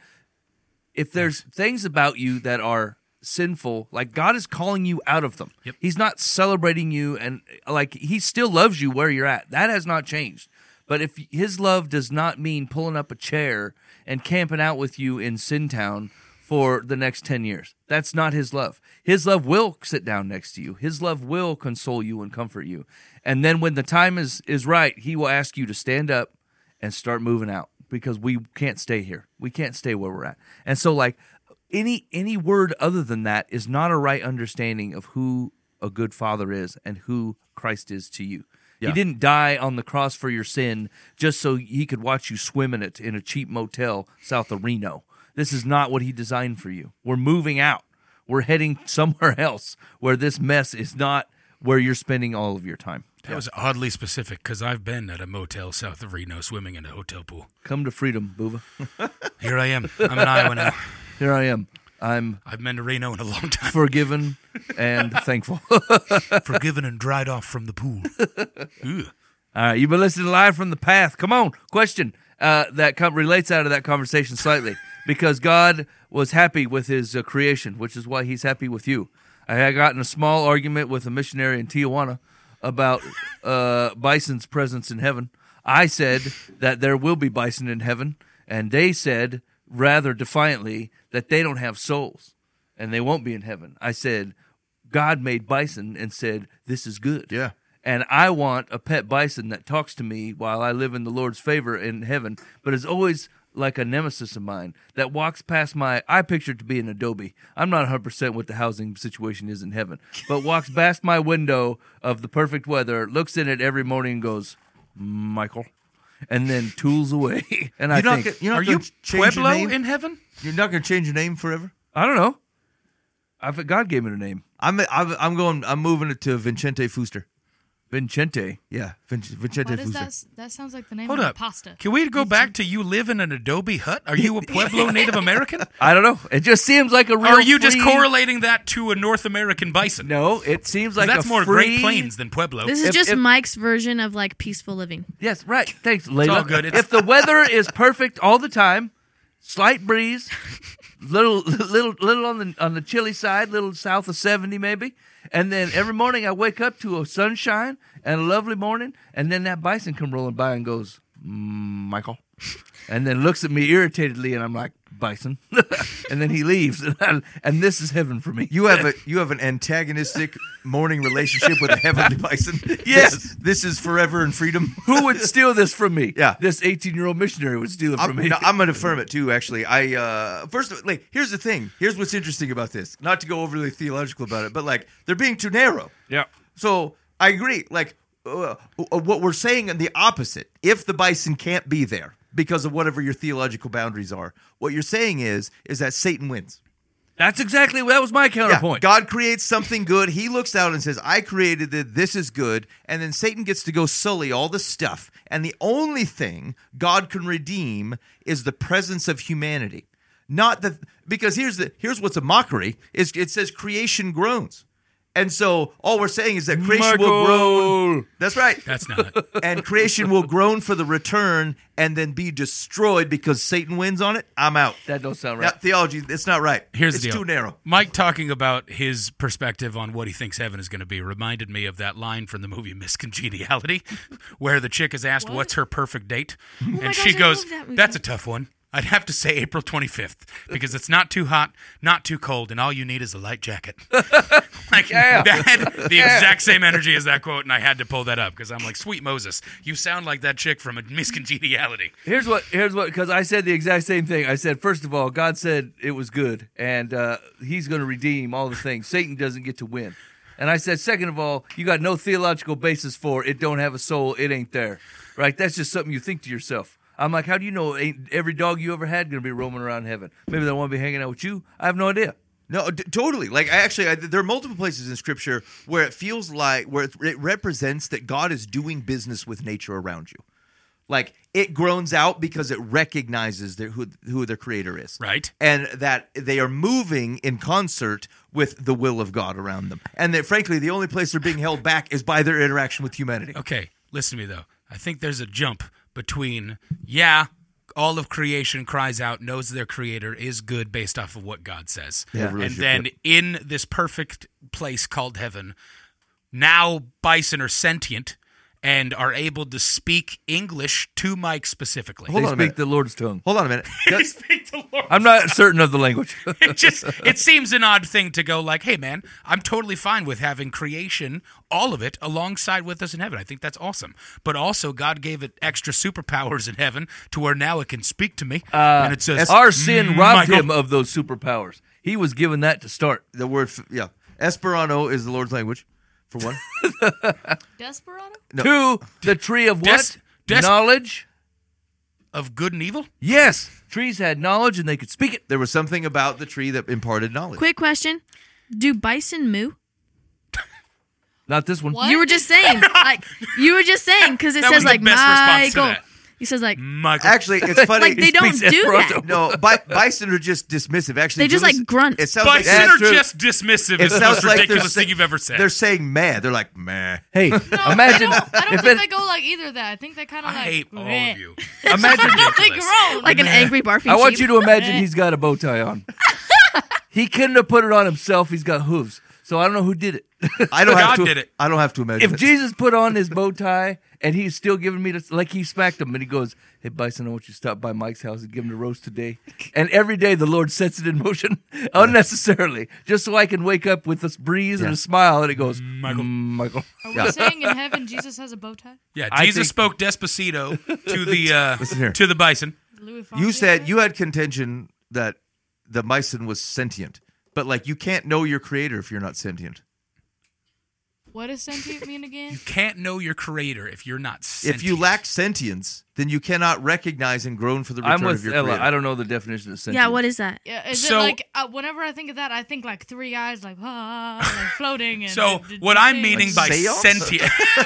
If there's things about you that are sinful, like God is calling you out of them. Yep. He's not celebrating you, and like he still loves you where you're at. That has not changed. But if his love does not mean pulling up a chair and camping out with you in Sin Town for the next ten years, that's not his love. His love will sit down next to you. His love will console you and comfort you. And then when the time is is right, he will ask you to stand up and start moving out, because we can't stay here. We can't stay where we're at. And so like any any word other than that is not a right understanding of who a good father is and who Christ is to you. Yeah. He didn't die on the cross for your sin just so he could watch you swim in it in a cheap motel south of Reno. This is not what he designed for you. We're moving out. We're heading somewhere else where this mess is not where you're spending all of your time. That was oddly specific because I've been at a motel south of Reno swimming in a hotel pool. Come to freedom, Boova. Here I am. I'm in Iowa now. Here I am. I'm I've been to Reno in a long time. forgiven and thankful. Forgiven and dried off from the pool. Ugh. All right, you've been listening live from the path. Come on, question uh, that com- relates out of that conversation slightly, because God was happy with his uh, creation, which is why he's happy with you. I had gotten a small argument with a missionary in Tijuana about uh, bison's presence in heaven. I said that there will be bison in heaven, and they said rather defiantly that they don't have souls and they won't be in heaven. I said, God made bison and said, this is good. Yeah. And I want a pet bison that talks to me while I live in the Lord's favor in heaven, but is always like a nemesis of mine that walks past my, I picture it to be an Adobe. I'm not one hundred percent what the housing situation is in heaven, but walks past my window of the perfect weather, looks in it every morning and goes, Michael, and then tools away. And I You're not think, gonna- you're not Are you gonna change your Pueblo name? in heaven? You're not going to change your name forever? I don't know. I thought God gave it a name. I'm I'm I'm going. I'm moving it to Vincente Fuster. Vincente. Yeah, Vin- Vincente Why does Fuster. that? That sounds like the name Hold of up. a pasta. Can we go back to you live in an Adobe hut? Are you a Pueblo Native American? I don't know. It just seems like a real Or are you just free- correlating that to a North American bison? No, it seems 'Cause like that's a more free... Great Plains than Pueblo. This is If- just if- Mike's version of like peaceful living. Yes, right. Thanks, Layla. all good. It's- If the weather is perfect all the time, slight breeze, little, little, little on the on the chilly side, little south of seventy maybe, and then every morning I wake up to a sunshine and a lovely morning, and then that bison come rolling by and goes, mm, Michael, and then looks at me irritatedly, and I'm like, bison, and then he leaves, and, I, and this is heaven for me. You have a you have an antagonistic morning relationship with a heavenly bison. Yes. This, this is forever and freedom. Who would steal this from me? Yeah. This eighteen-year-old missionary would steal it I'm, from me. no, I'm going to affirm it too. Actually, I uh, first of all, like here's the thing. Here's what's interesting about this. Not to go overly theological about it, but like they're being too narrow. yeah. So I agree. Like uh, uh, what we're saying in the opposite. If the bison can't be there because of whatever your theological boundaries are, what you're saying is is that Satan wins. That's exactly that was my Yeah, counterpoint. God creates something good. He looks out and says, I created it. This is good. And then Satan gets to go sully all the stuff. And the only thing God can redeem is the presence of humanity. Not the because here's the here's what's a mockery is it says creation groans. And so all we're saying is that creation will groan. That's right. That's not it. And creation will groan for the return and then be destroyed because Satan wins on it. I'm out. That don't sound Yeah, right. theology, it's not right. Here's it's the deal. too narrow. Mike talking about his perspective on what he thinks heaven is going to be reminded me of that line from the movie Miss Congeniality, where the chick is asked What? what's her perfect date, and my she gosh, I goes, love that movie. "That's a tough one. I'd have to say April twenty-fifth because it's not too hot, not too cold, and all you need is a light jacket." Like Yeah. that had the exact same energy as that quote, and I had to pull that up because I'm like, "Sweet Moses, you sound like that chick from a Miss Congeniality." Here's what. Here's what. Because I said the exact same thing. I said, first of all, God said it was good, and uh, He's going to redeem all the things. Satan doesn't get to win. And I said, second of all, you got no theological basis for it. Don't have a soul. It ain't there. Right? That's just something you think to yourself. I'm like, how do you know ain't every dog you ever had going to be roaming around heaven? Maybe they want to be hanging out with you. I have no idea. No, d- totally. Like, I actually, I, there are multiple places in Scripture where it feels like, where it, it represents that God is doing business with nature around you. Like, it groans out because it recognizes their, who, who their creator is. Right. And that they are moving in concert with the will of God around them. And that, frankly, the only place they're being held back is by their interaction with humanity. Okay, listen to me, though. I think there's a jump between, yeah, all of creation cries out, knows their creator is good based off of what God says. Yeah, and relationship, then yep. in this perfect place called heaven, now bison are sentient and are able to speak English to Mike specifically. Hold They on a speak minute. the Lord's tongue. Hold on a minute. They speak the Lord. I'm not certain of the language. It just it seems an odd thing to go like, hey man, I'm totally fine with having creation, all of it, alongside with us in heaven. I think that's awesome. But also God gave it extra superpowers in heaven to where now it can speak to me. Uh, and it says Our sin robbed Michael. him of those superpowers. He was given that to start. The word, f- yeah. Esperanto is the Lord's language, for one. Desperado? No. To the tree of Des- what? des- knowledge? of good and evil? Yes. Trees had knowledge and they could speak it. There was something about the tree that imparted knowledge. Quick question: do bison moo? Not this one. What? You were just saying, like you were just saying, because it That says was the like best response to Michael. that. He says like Michael. Actually, it's funny. like they don't speaks do Esperanto. that. No, bi- bison are just dismissive. Actually, They just, Judas- like, grunt. It sounds like Bison That's are true. just dismissive. it It's the sounds most like they're ridiculous say- thing you've ever said. They're saying meh. They're like meh. Hey, No, imagine I don't, I don't if think it, they go like either of that. I think they kind I of like. hate all "Meh." of you. imagine. They groan. Like an angry barfing I want sheep. you to imagine he's got a bow tie on. He couldn't have put it on himself. He's got hooves. So I don't know who did it. I don't have God to. did it. I don't have to imagine. If it. Jesus put on his bow tie and he's still giving me the, like he smacked him and he goes, "Hey Bison, I want you to stop by Mike's house and give him the roast today." And every day the Lord sets it in motion unnecessarily, just so I can wake up with this breeze and Yeah. a smile. And it goes, Michael. "Mm, Michael." Are we saying in heaven Jesus has a bow tie? Yeah, I Jesus think- spoke Despacito to the uh, Listen here. to the bison. Louis you Fonsi said tie? you had contention that the bison was sentient, but like you can't know your creator if you're not sentient. What does sentient mean again? Can't know your creator if you're not sentient. If you lack sentience, then you cannot recognize and groan for the return I'm of with your Ella. creator. I don't know the definition of sentence. Yeah, what is that? Yeah, is So- it like uh, whenever I think of that, I think like three eyes, like ah, like floating. And So d- d- what I'm thing. meaning by Like seance? sentient,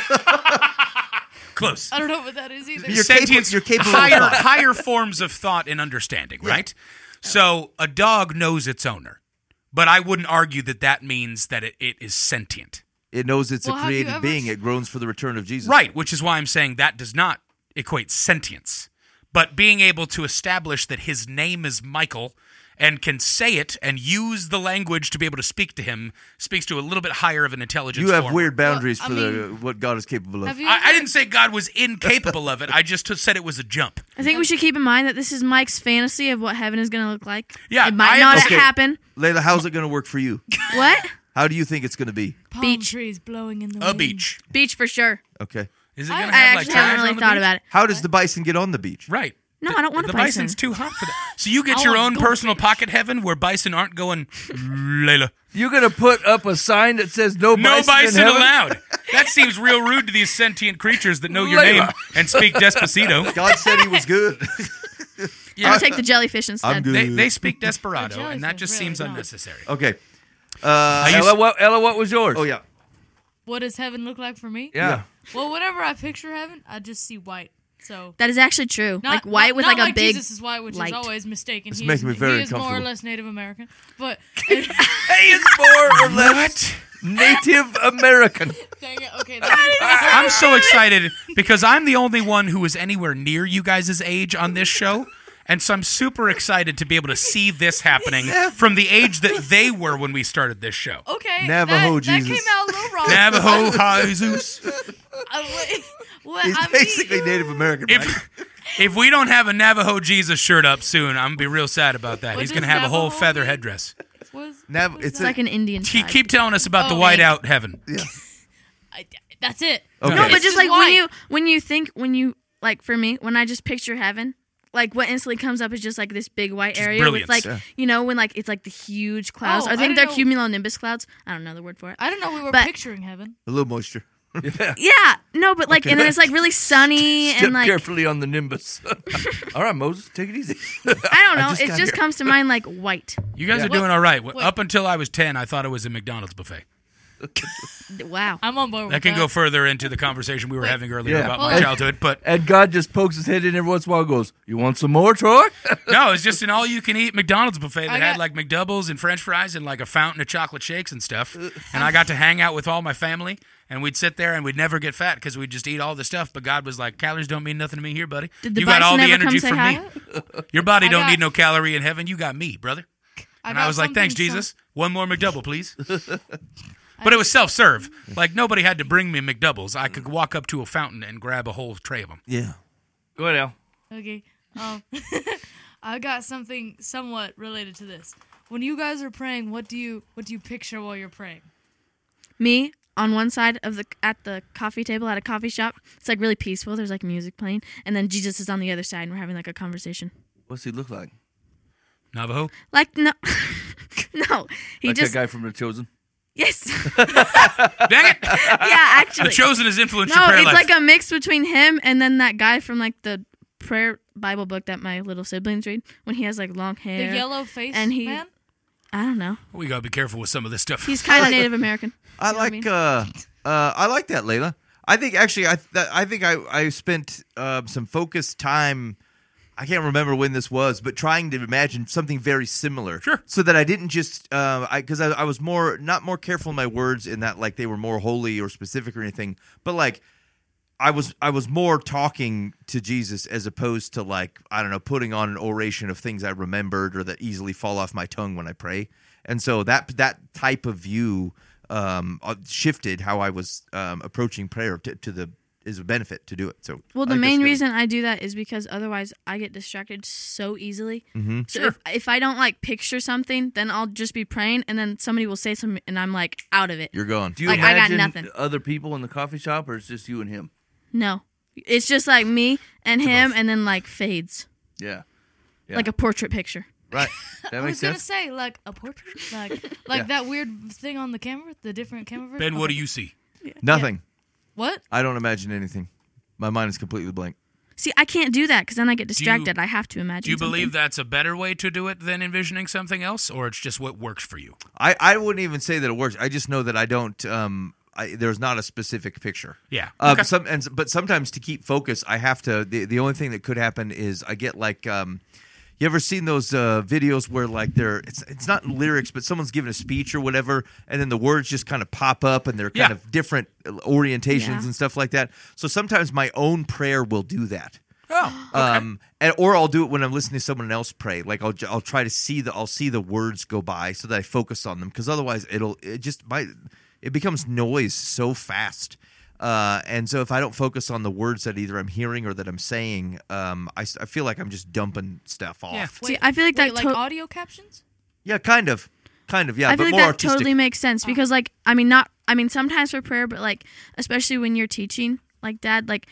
close. I don't know what that is either. You're Sentience, capable- you're capable of higher thought. higher forms of thought and understanding, right? So a dog knows its owner, but I wouldn't argue that that means that it, it is sentient. It knows it's Well, a have you created ever being. tr- It groans for the return of Jesus. Right, which is why I'm saying that does not equate sentience. But being able to establish that his name is Michael and can say it and use the language to be able to speak to him speaks to a little bit higher of an intelligence You have form. weird boundaries Well, for I the mean- what God is capable of. Have you I, I ever- didn't say God was incapable of it. I just said it was a jump. I think we should keep in mind that this is Mike's fantasy of what heaven is going to look like. Yeah, it might I not understand. happen. Layla, how's it going to work for you? What? How do you think it's going to be? palm beach. trees blowing in the A wind. beach. Beach for sure. Okay. Is it I- going to I have like actually haven't trash really on the thought beach? about it. How does the bison get on the beach? Right. No, The- I don't want a the bison. bison's too hot for that. So you get I your want own a personal goldfish. pocket heaven where bison aren't going, Layla. You're gonna put up a sign that says "No No bison, bison in heaven"? allowed. That seems real rude to these sentient creatures that know your Layla. name and speak Despacito. God said he was good. I'll take the jellyfish instead. I'm good. They, they speak Desperado, The and that just jellyfish seems really don't. unnecessary. Okay. I used- Ella, what, Ella, what was yours? Oh yeah. What does heaven look like for me? yeah. Well, whenever I picture heaven, I just see white. So That is actually true. not, like white not, with not like a big. Jesus is white, which light. is always mistaken. It's he making is, me very he is more or uncomfortable. less Native American, but Hey, it's more or less Native American. dang it. Okay, that I'm so excited because I'm the only one who is anywhere near you guys' age on this show. And so I'm super excited to be able to see this happening from the age that they were when we started this show. okay. Navajo that, Jesus. That came out a little wrong. Navajo Jesus. Uh, wait, what, He's I mean- basically Native American. Mike. If if we don't have a Navajo Jesus shirt up soon, I'm gonna be real sad about that. What He's does gonna have a whole Navajo feather mean? headdress. Was, Nav- was it's It's like an Indian. Keep, tribe. keep telling us about the Oh, whiteout heaven. yeah. I, that's it. Okay. No, It's but just like white. when you when you think when you like for me when I just picture heaven, like what instantly comes up is just like this big white area brilliance. with like Yeah. you know when like it's like the huge clouds. Oh, I I think didn't they're know- cumulonimbus clouds. I don't know the word for it. I don't know we were But- picturing heaven. A little moisture. Yeah, no, but like, and then it's like really sunny Step and like carefully on the Nimbus. All right, Moses, take it easy. I don't know. just it got just here. comes to mind like white. You guys Yeah. are doing all right. Wait. Up until I was ten, I thought it was a McDonald's buffet. Wow. I'm on board with That can that. go further into the conversation we were Wait. having earlier Yeah. about Well, my like- childhood, but And God just pokes his head in every once in a while and goes, you want some more, Troy? no, it's just an all-you-can-eat McDonald's buffet that I had got- like McDoubles and French fries and like a fountain of chocolate shakes and stuff. And I got to hang out with all my family, and we'd sit there and we'd never get fat because we'd just eat all the stuff. But God was like, "Calories don't mean nothing to me here, buddy. Did the you got all bison the ever come energy say from hi? me. Your body I don't got- need no calorie in heaven. You got me, brother." And I got was like, "Thanks, something Jesus. One more McDouble, please." But it was self-serve. Like nobody had to bring me McDoubles. I could walk up to a fountain and grab a whole tray of them. Yeah. Go ahead, Al. some- Okay. Um, I got something somewhat related to this. When you guys are praying, what do you what do you picture while you're praying? Me on one side of the at the coffee table at a coffee shop. It's like really peaceful. There's like music playing, and then Jesus is on the other side, and we're having like a conversation. What's he look like? Navajo? Like no, no. He Like just that guy from The Chosen? yes. Dang it! Yeah, actually. The Chosen has influenced No, your prayer it's life. like a mix between him and then that guy from like the prayer Bible book that my little siblings read when he has like long hair. The yellow face and he- man? I don't know. we gotta be careful with some of this stuff. He's kind of Native American. I You know what I like mean? uh uh I like that, Layla. I think actually I th- I think I I spent uh, some focused time. I can't remember when this was, but trying to imagine something very similar. Sure. So that I didn't just uh, I because I, I was more not more careful in my words in that like they were more holy or specific or anything, but like I was I was more talking to Jesus as opposed to like I don't know putting on an oration of things I remembered or that easily fall off my tongue when I pray. And so that that type of view um, uh, shifted how I was um, approaching prayer to, to the is a benefit to do it. So Well, I the think that's main good. reason I do that is because otherwise I get distracted so easily. Mm-hmm. So if, if I don't like picture something, then I'll just be praying, and then somebody will say something, and I'm like out of it. You're gone. Do you Like, I got imagine nothing. other people in the coffee shop, or it's just you and him? No, it's just like me and him, and then like fades, Yeah. Yeah. like a portrait picture. Right. That I makes was gonna sense. say like a portrait, like like Yeah. that weird thing on the camera, the different camera. version. Ben, what Okay. do you see? Nothing. What? I don't imagine anything. My mind is completely blank. See, I can't do that because then I get you- distracted. I have to imagine. Do you believe something. that's a better way to do it than envisioning something else, or it's just what works for you? I, I wouldn't even say that it works. I just know that I don't. Um, I, there's not a specific picture. Yeah. Uh, Okay. some, and, but sometimes to keep focus, I have to. The, the only thing that could happen is I get like. Um, you ever seen those uh, videos where like they're it's it's not lyrics, but someone's giving a speech or whatever, and then the words just kind of pop up and they're kind Yeah. of different orientations Yeah. and stuff like that. So sometimes my own prayer will do that. Oh, okay. Um, and, or I'll do it when I'm listening to someone else pray. Like I'll I'll try to see the I'll see the words go by so that I focus on them because otherwise it'll it just might it becomes noise so fast. Uh, and so if I don't focus on the words that either I'm hearing or that I'm saying, um, I, s- I feel like I'm just dumping stuff off. Yeah. See, I feel like that Wait, like to- audio captions? Yeah, kind of, kind of. Yeah, I but feel like more that artistic. totally makes sense because, like, I mean, not, I mean, sometimes for prayer, but like, especially when you're teaching, like, Dad, like,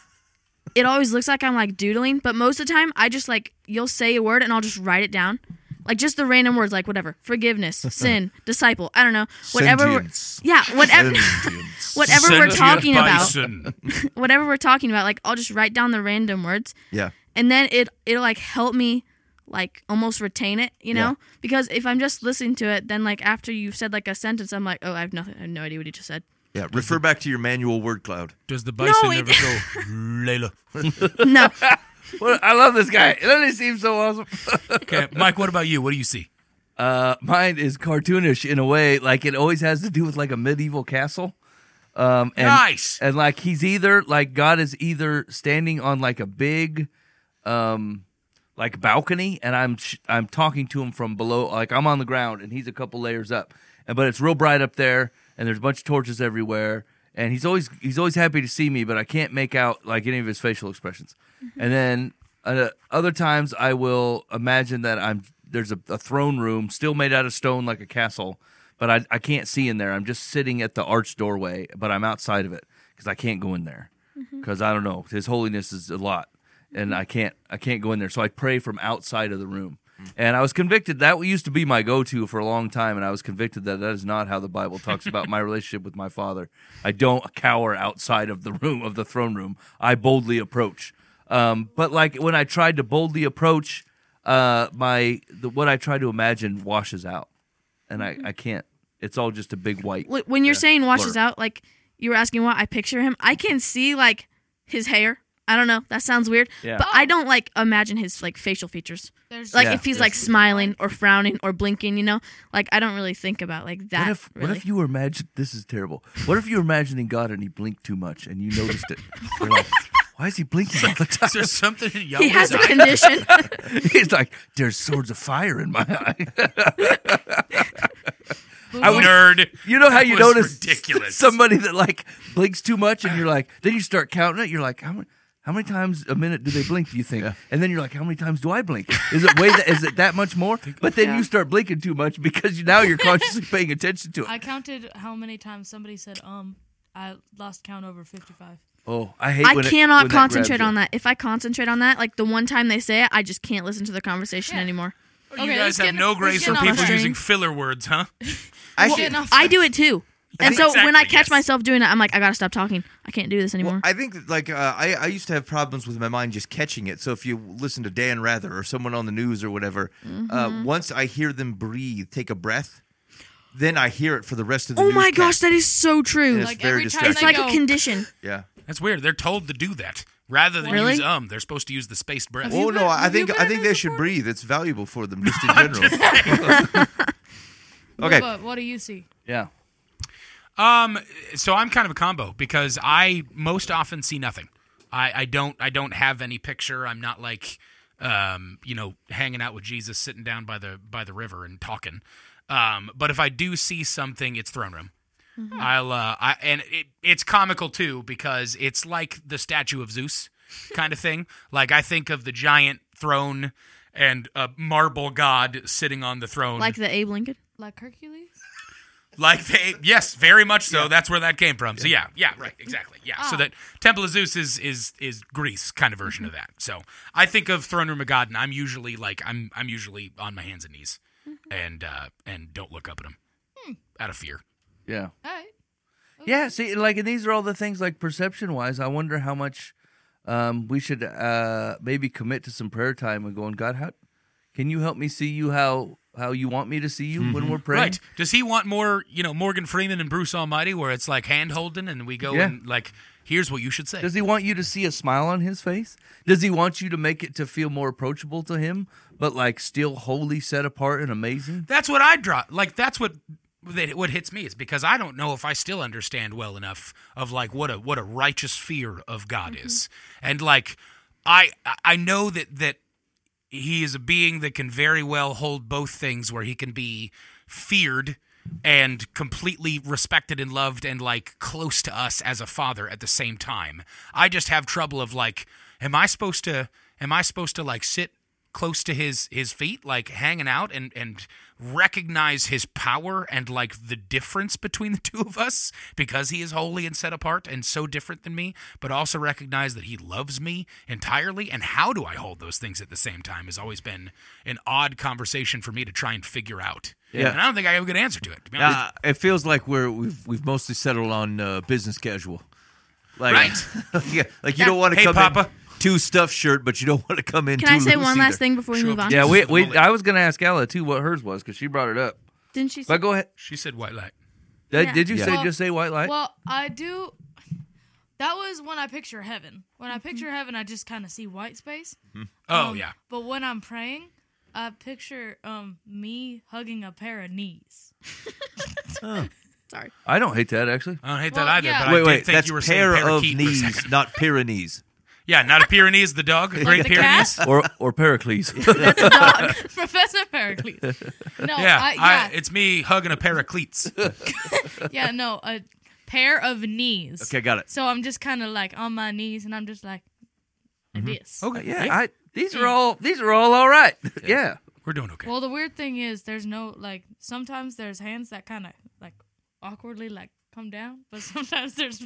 it always looks like I'm like doodling, but most of the time, I just like you'll say a word and I'll just write it down, like just the random words, like whatever, forgiveness, sin, disciple, I don't know, whatever. we're- Sentience. Yeah, whatever, whatever we're Sentient talking bison. about, whatever we're talking about, like I'll just write down the random words, Yeah. and then it it'll like help me like almost retain it, you know? Yeah. Because if I'm just listening to it, then like after you've said like a sentence, I'm like, oh, I have nothing, I have no idea what you just said. Yeah. Refer back to your manual word cloud. Does the bison it- ever go, Layla? No, Well, I love this guy. Doesn't he seem so awesome? Okay, Mike, what about you? What do you see? Uh, mine is cartoonish in a way. Like it always has to do with like a medieval castle. Um, and, Nice. And like he's either like God is either standing on like a big, um, like balcony, and I'm sh- I'm talking to him from below. Like I'm on the ground, and he's a couple layers up, and but it's real bright up there, and there's a bunch of torches everywhere. And he's always he's always happy to see me, but I can't make out like any of his facial expressions. And then uh, other times I will imagine that I'm there's a, a throne room still made out of stone like a castle, but I I can't see in there. I'm just sitting at the arched doorway, but I'm outside of it because I can't go in there because I don't know, His holiness is a lot, and I can't I can't go in there. So I pray from outside of the room. And I was convicted. That used to be my go-to for a long time, and I was convicted that that is not how the Bible talks about my relationship with my Father. I don't cower outside of the room, of the throne room. I boldly approach. Um, but like when I tried to boldly approach, uh, my the, what I try to imagine washes out, and I, I can't. It's all just a big white. Wh- When you're yeah, saying washes blur. out, like you were asking what I picture him, I can see like his hair. I don't know. That sounds weird, Yeah. but I don't like imagine his like facial features. There's Like Yeah, if he's yeah. like smiling or frowning or blinking, you know, like I don't really think about like that. What if really. what if you were imagine this is terrible. What if you were imagining God and he blinked too much and you noticed it? You're like, why is he blinking all the time? Is there something in he Yahweh's has a eye? condition? He's like, there's swords of fire in my eye. I would- Nerd. You know how That you was notice ridiculous. somebody that like blinks too much and you're like, then you start counting it. You're like, how many, how many times a minute do they blink, do you think? And then you're like, how many times do I blink? Is it way that, is it that much more? But then you start blinking too much because you, now you're consciously paying attention to it. I counted how many times somebody said um. I lost count over fifty-five. Oh, I hate I when it- cannot when that concentrate grabs you. on that. If I concentrate on that, like the one time they say it, I just can't listen to the conversation Yeah. anymore. You Okay, guys let's have get- no let's grace get for off people track. using filler words, huh? Actually, Getting off I track. do it too. And so when I Exactly, catch yes. myself doing it, I'm like, I gotta stop talking. I can't do this anymore. Well, I think that, like uh, I, I used to have problems with my mind just catching it. So if you listen to Dan Rather or someone on the news or whatever, Mm-hmm. uh, once I hear them breathe, take a breath, then I hear it for the rest of the. oh my newscast. gosh, that is so true. And it's Like, very every time It's distracting. they like a go- condition. Yeah. That's weird. They're told to do that. Rather than Really? use um, they're supposed to use the spaced breath. Have you Oh no, been- I have you think been I in think this they should before? breathe. It's valuable for them just in general. Okay. But what do you see? Yeah. Um, so I'm kind of a combo because I most often see nothing. I, I don't I don't have any picture. I'm not like um, you know, hanging out with Jesus sitting down by the by the river and talking. Um, but if I do see something, it's throne room. I'll uh I and it it's comical too because it's like the statue of Zeus kind of thing. Like I think of the giant throne and a marble god sitting on the throne. Like the Abe Lincoln. Like Hercules? Like they, yes, very much so. That's where that came from. So yeah, yeah, right, exactly. Yeah. So Ah. that Temple of Zeus is is is Greece kind of version of that. So I think of Throne Room of God, and I'm usually like I'm I'm usually on my hands and knees, and uh, and don't look up at him out of fear. Yeah. All right. Yeah, see, like, and these are all the things, like, perception-wise, I wonder how much um, we should uh, maybe commit to some prayer time and going, God, how can you help me see you how how you want me to see you when we're praying? Right? Does he want more? You know, Morgan Freeman and Bruce Almighty, where it's like hand holding, and we go Yeah. and like, here's what you should say. Does he want you to see a smile on his face? Does he want you to make it to feel more approachable to him, but, like, still wholly set apart and amazing? That's what I draw. Like that's what that what hits me is because I don't know if I still understand well enough of like what a what a righteous fear of God is, and like I I know that that he is a being that can very well hold both things, where he can be feared and completely respected and loved and like close to us as a father at the same time. I just have trouble of like, am I supposed to am I supposed to like sit close to his his feet, like hanging out and and recognize his power and like the difference between the two of us because he is holy and set apart and so different than me, but also recognize that he loves me entirely? And how do I hold those things at the same time has always been an odd conversation for me to try and figure out. Yeah. And I don't think I have a good answer to it. To be honest. Uh, it feels like we're we've we've mostly settled on uh, business casual. Like, Right. yeah, like you don't want to Hey, come Papa. in too stuffed shirt, but you don't want to come in. Can too I say loose one last either. thing before we Sure. move on? Yeah, we, Just a we moment. I was going to ask Ella, too, what hers was, because she brought it up. Didn't she? Say, But go ahead. She said white light. Did, Yeah. did you Yeah. say Well- just say white light? Well, I do. That was when I picture heaven. When I picture heaven, I just kind of see white space. Oh Um, yeah. But when I'm praying, I picture um me hugging a pair of knees. Sorry. I don't hate that, actually. I don't hate Well, that either. yeah. But I Wait, did wait, think that's you were saying pair of parakeet for a knees, second. not Pyrenees. Yeah, not a Pyrenees, the dog. Great the Pyrenees. cat? or or Pericles. Professor Pericles. No, Yeah, I, I, yeah, it's me hugging a pair of cleats. yeah, no, a pair of knees. Okay, got it. So I'm just kind of like on my knees, and I'm just like Mm-hmm. this. Okay, yeah, I, these are all these are all all right. Yeah. we're doing okay. Well, the weird thing is, there's no like. Sometimes there's hands that kind of like awkwardly like come down, but sometimes there's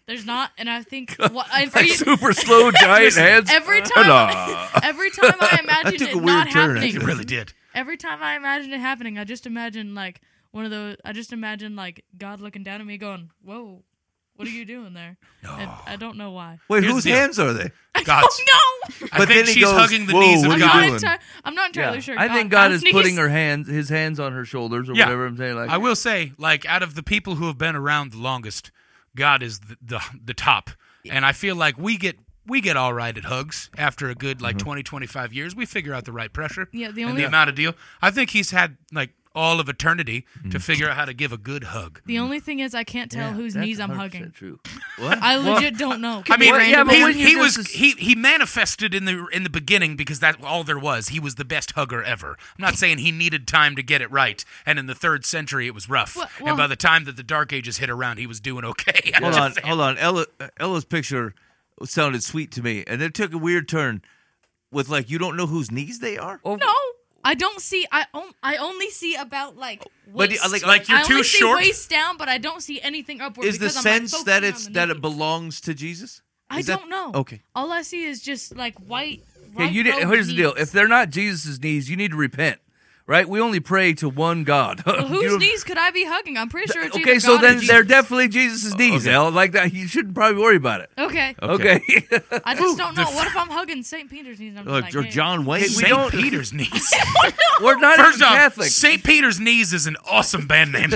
There's not, and I think what I Like super slow giant hands. every time, every time I imagine took it a weird not turn, happening, It really did. every time I imagine it happening, I just imagine like one of those. I just imagine like God looking down at me, going, "Whoa, what are you doing there?" And I don't know why. Wait, Here's whose the deal. hands are they? God's. Oh no! I But think then he she's goes, hugging the "Whoa, knees what of are you I'm God. doing?" not, enti- I'm not entirely sure. I think God is has putting knees. her hands, his hands on her shoulders or Yeah. whatever. I'm saying, like, I will say, like, out of the people who have been around the longest, God is the the, the top. And I feel like we get we get all right at hugs after a good like twenty, twenty-five years. We figure out the right pressure Yeah, the and only- the amount of deal. I think he's had like all of eternity to figure out how to give a good hug. The only thing is, I can't tell yeah, whose that's knees I'm one hundred percent hugging. True. What? I legit don't know. I mean, Well, yeah, but he, when you he just- was he he manifested in the in the beginning because that's all there was. He was the best hugger ever. I'm not saying he needed time to get it right, and in the third century it was rough. Well- and well- by the time that the Dark Ages hit around, he was doing okay. I'm Hold just on, saying. hold on. Ella, Ella's picture sounded sweet to me, and then it took a weird turn with like you don't know whose knees they are. Oh, No, I don't see. I on, I only see about like But, waist. uh, like- Like you're I too only see short? waist down, but I don't see anything upward. Is the because I'm, like, sense focusing that on it's the that it knees. belongs to Jesus? I Is that- don't know. Okay. All I see is just like white. Okay, white you did, robed here's the deal. knees. If they're not Jesus' knees, you need to repent. Right? We only pray to one God. Well, You whose know- knees could I be hugging? I'm pretty sure it's Okay, either so God then or they're Jesus. definitely Jesus' knees, okay. El. Like that, you shouldn't probably worry about it. Okay. Okay. I just don't know. What if I'm hugging Saint Peter's knees? And I'm just Like, like, or hey. John Wayne? we Saint don't- Peter's knees. We're not First even off, Catholic. Saint Peter's knees is an awesome band name.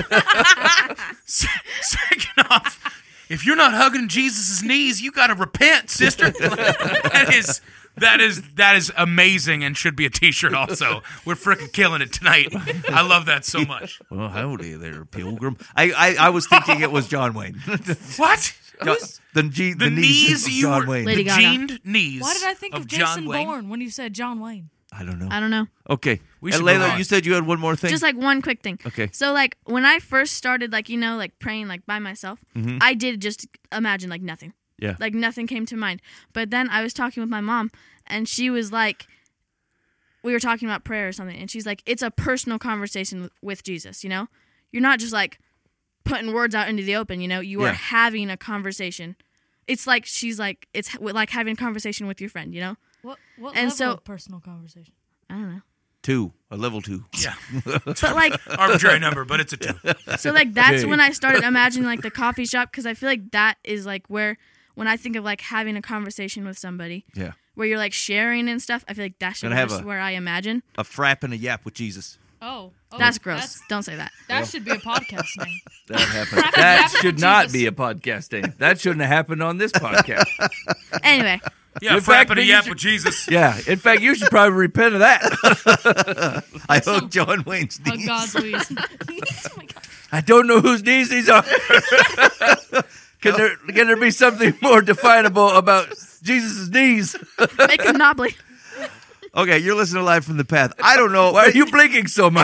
Se- Second off, if you're not hugging Jesus' knees, you got to repent, sister. that is that is that is amazing and should be a T-shirt. Also, we're freaking killing it tonight. I love that so much. Well, howdy there, Pilgrim. I, I, I was thinking it was John Wayne. What? the, G, The, the knees, knees of you John were, Wayne. Lady the Gaga. jeaned knees. Why did I think of, John Jason Wayne? Bourne when you said John Wayne? I don't know. I don't know. Okay. We And should move Layla, on. you said you had one more thing. Just like one quick thing. Okay. So like when I first started, like you know, like praying like by myself, I did just imagine like nothing. yeah. Like nothing came to mind. But then I was talking with my mom, and she was like, we were talking about prayer or something, and she's like, it's a personal conversation with, with Jesus. You know, you're not just like putting words out into the open. You know, you Yeah. are having a conversation. It's like she's like it's h- like having a conversation with your friend. You know, What what And level so- of personal conversation? I don't know. Two. A level two. Yeah, But like arbitrary number, but it's a two. So like that's Okay. when I started imagining like the coffee shop, because I feel like that is like where when I think of like having a conversation with somebody Yeah. where you're like sharing and stuff, I feel like that's Gonna have just a- where I imagine. A frap and a yap with Jesus. Oh, oh That's gross. that's- Don't say that. that should be a podcast name. That happened. Rapid That Rapid should with not Jesus. be a podcast name. That shouldn't have happened on this podcast. Anyway, Yeah, In fact, frapping a you yap should- with Jesus. Yeah. In fact, you should probably repent of that. I hugged John Wayne's Oh knees. God, Louise. Oh my God. I don't know whose knees these are. Can there can there be something more definable about Jesus' knees? make a knobbly. Okay, you're listening to Live from the Path. I don't know. Why are you blinking so much?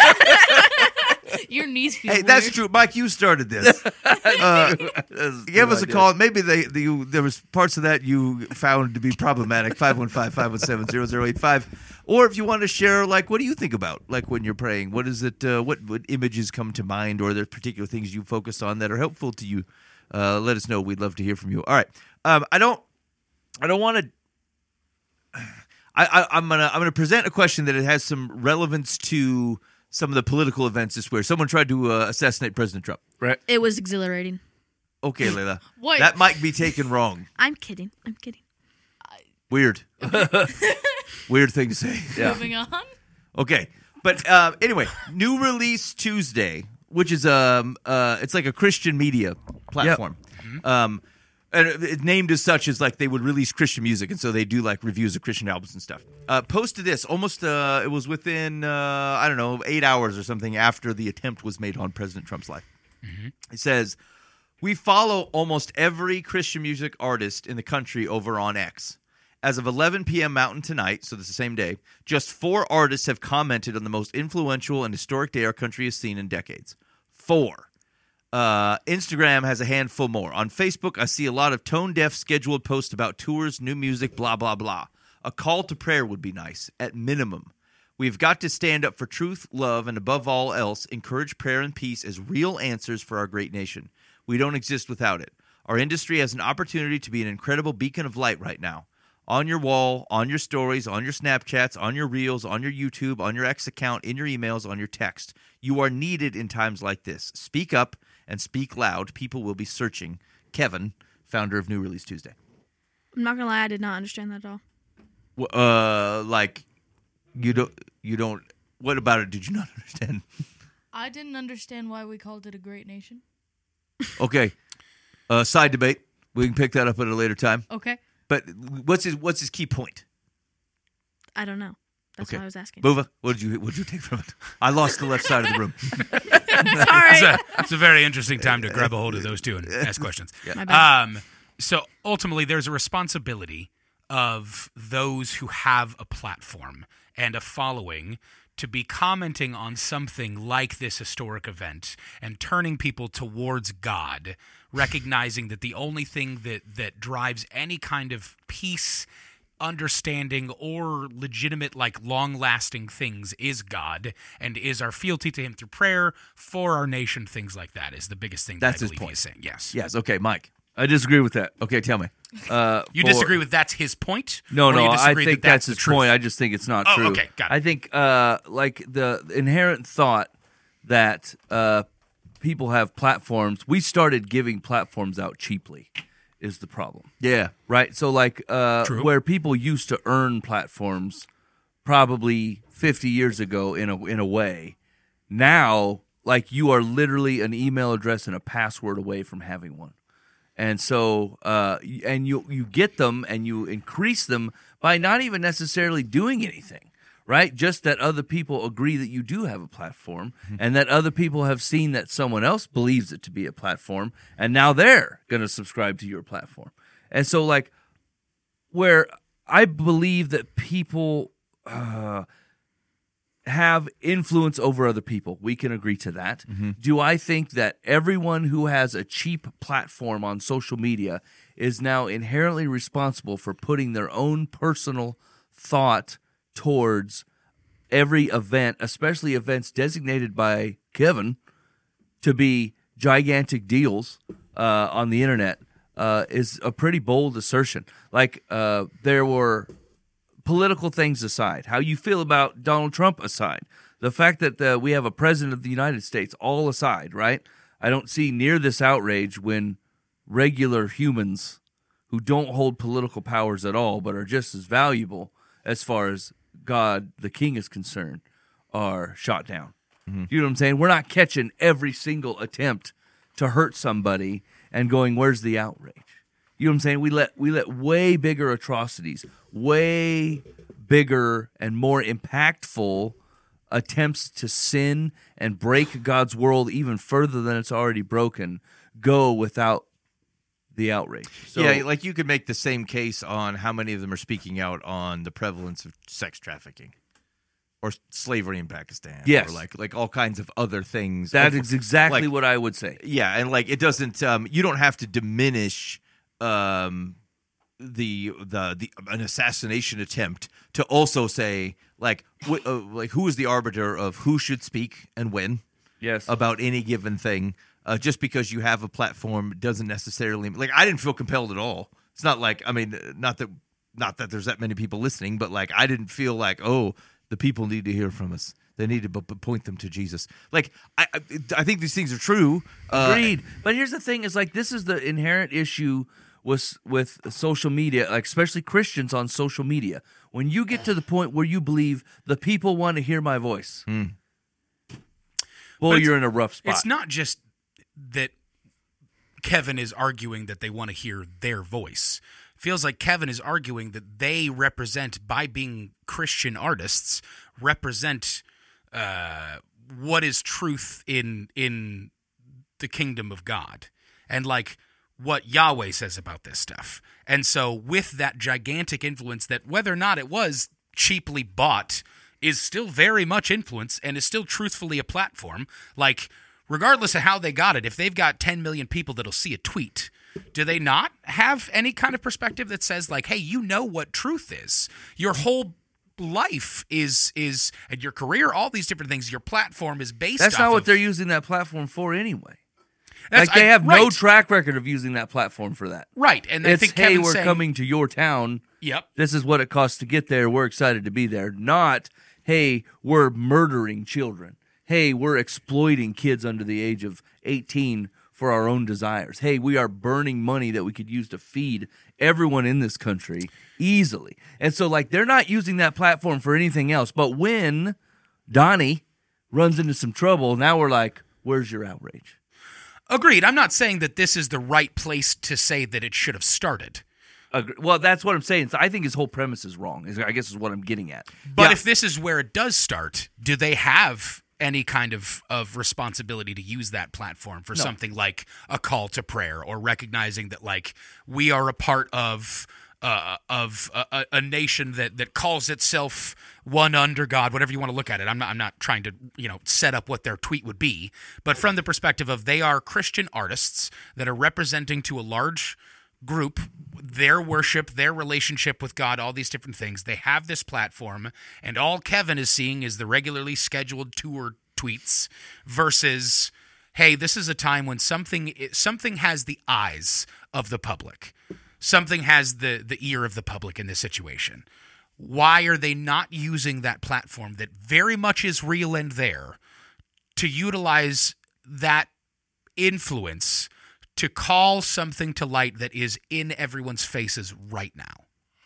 Your knees feel Hey, that's weird. true. Mike, you started this. Uh, give us a idea. call. Maybe they, the, you, there was parts of that you found to be problematic. five one five, five one seven, zero zero eight five. Or if you want to share, like, what do you think about, like, when you're praying? What is it, uh, what, what images come to mind, or are there particular things you focus on that are helpful to you? Uh, let us know. We'd love to hear from you. All right. Um, I don't, I don't want to, I, I, I'm going to, I'm going to present a question that it has some relevance to some of the political events this year. Someone tried to uh, assassinate President Trump. Right. It was exhilarating. Okay, Layla. Wait. That might be taken wrong. I'm kidding. I'm kidding. Weird. Weird thing to say. Yeah. Moving on. Okay. But uh, anyway, New Release Tuesday, which is um uh it's like a Christian media platform. Um and it- it's named as such as like they would release Christian music, and so they do like reviews of Christian albums and stuff. Uh, posted this almost uh it was within uh I don't know, eight hours or something after the attempt was made on President Trump's life. It says, "We follow almost every Christian music artist in the country over on X. As of eleven p.m. Mountain tonight, so this is the same day, just four artists have commented on the most influential and historic day our country has seen in decades. Four. Uh, Instagram has a handful more. On Facebook, I see a lot of tone-deaf scheduled posts about tours, new music, blah, blah, blah. A call to prayer would be nice, at minimum. We've got to stand up for truth, love, and above all else, encourage prayer and peace as real answers for our great nation. We don't exist without it. Our industry has an opportunity to be an incredible beacon of light right now. On your wall, on your stories, on your Snapchats, on your Reels, on your YouTube, on your X account, in your emails, on your text. You are needed in times like this. Speak up and speak loud. People will be searching. Kevin, founder of New Release Tuesday. I'm not gonna lie, I did not understand that at all. Wh- Uh, like, you don't, you don't, what about it did you not understand? I didn't understand why we called it a great nation. Okay. Uh, side debate. We can pick that up at a later time. Okay. But what's his what's his key point? I don't know. That's Okay. what I was asking. Bova, what did you what did you take from it? I lost the left side of the room. Sorry. It's a, it's a very interesting time to grab a hold of those two and ask questions. My bad. Um, so ultimately, there's a responsibility of those who have a platform and a following to be commenting on something like this historic event and turning people towards God, recognizing that the only thing that, that drives any kind of peace, understanding, or legitimate, like, long-lasting things is God, and is our fealty to him through prayer for our nation, things like that is the biggest thing that That's I his believe point. he is saying. Yes. Yes, okay, Mike. I disagree with that. Okay, tell me. Uh, You for- disagree with that's his point? No, Or no, you I disagree think that that's, the his truth? point. I just think it's not Oh, true. okay, got it. I think, uh, like, the inherent thought that uh, people have platforms, we started giving platforms out cheaply is the problem, Yeah. right? So, like, uh, True. where people used to earn platforms probably fifty years ago in a, in a way, now, like, you are literally an email address and a password away from having one. And so, uh, y- and you you get them and you increase them by not even necessarily doing anything, right? Just that other people agree that you do have a platform, and that other people have seen that someone else believes it to be a platform, and now they're going to subscribe to your platform. And so, like, where I believe that people uh, have influence over other people. We can agree to that. Do I think that everyone who has a cheap platform on social media is now inherently responsible for putting their own personal thought towards every event, especially events designated by Kevin to be gigantic deals uh, on the internet, uh, is a pretty bold assertion. Like, uh, there were political things aside, how you feel about Donald Trump aside, the fact that uh, we have a president of the United States all aside, right? I don't see near this outrage when regular humans who don't hold political powers at all but are just as valuable as far as God, the King, is concerned, are shot down. You know what I'm saying? We're not catching every single attempt to hurt somebody and going, where's the outrage? You know what I'm saying? We let we let way bigger atrocities, way bigger and more impactful attempts to sin and break God's world even further than it's already broken go without the outrage. So, yeah, like you could make the same case on how many of them are speaking out on the prevalence of sex trafficking or slavery in Pakistan. Yes. Or like like all kinds of other things. that Of- is exactly like, what I would say. Yeah, and like it doesn't um you don't have to diminish um the the the an assassination attempt to also say like wh- uh, like who is the arbiter of who should speak and when Yes. about any given thing. Uh, just because you have a platform doesn't necessarily like I didn't feel compelled at all. It's not like I mean not that not that there's that many people listening, but like I didn't feel like oh the people need to hear from us. They need to b- b- point them to Jesus. Like I I, I think these things are true. Uh, Agreed. But here's the thing: is like this is the inherent issue with with social media, like especially Christians on social media. When you get to the point where you believe the people want to hear my voice, Hmm. well, But you're in a rough spot. It's not just that Kevin is arguing that they want to hear their voice. It feels like Kevin is arguing that they represent, by being Christian artists, represent uh, what is truth in in the kingdom of God, and like what Yahweh says about this stuff. And so with that gigantic influence that whether or not it was cheaply bought is still very much influence and is still truthfully a platform, like regardless of how they got it, if they've got ten million people that'll see a tweet, do they not have any kind of perspective that says like, hey, you know what truth is? Your whole life is is and your career, all these different things, your platform is based That's off not what of- they're using that platform for anyway. That's- like they I- have no right. track record of using that platform for that. Right, and I It's, think hey, Kevin's we're saying, coming to your town. Yep. This is what it costs to get there. We're excited to be there. Not, hey, we're murdering children. Hey, we're exploiting kids under the age of eighteen for our own desires. Hey, we are burning money that we could use to feed everyone in this country easily. And so, like, they're not using that platform for anything else. But when Donnie runs into some trouble, now we're like, where's your outrage? Agreed. I'm not saying that this is the right place to say that it should have started. Agre- Well, that's what I'm saying. So I think his whole premise is wrong, is I guess is what I'm getting at. But Yeah. if this is where it does start, do they have any kind of, of responsibility to use that platform for something like a call to prayer, or recognizing that, like, we are a part of uh, of a, a- a nation that, that calls itself one under God, whatever you want to look at it. I'm not I'm not trying to, you know, set up what their tweet would be, but from the perspective of they are Christian artists that are representing to a large group their worship, their relationship with God, all these different things. They have this platform, and all Kevin is seeing is the regularly scheduled tour tweets versus, hey, this is a time when something something has the eyes of the public. Something has the, the ear of the public in this situation. Why are they not using that platform that very much is real and there to utilize that influence to call something to light that is in everyone's faces right now?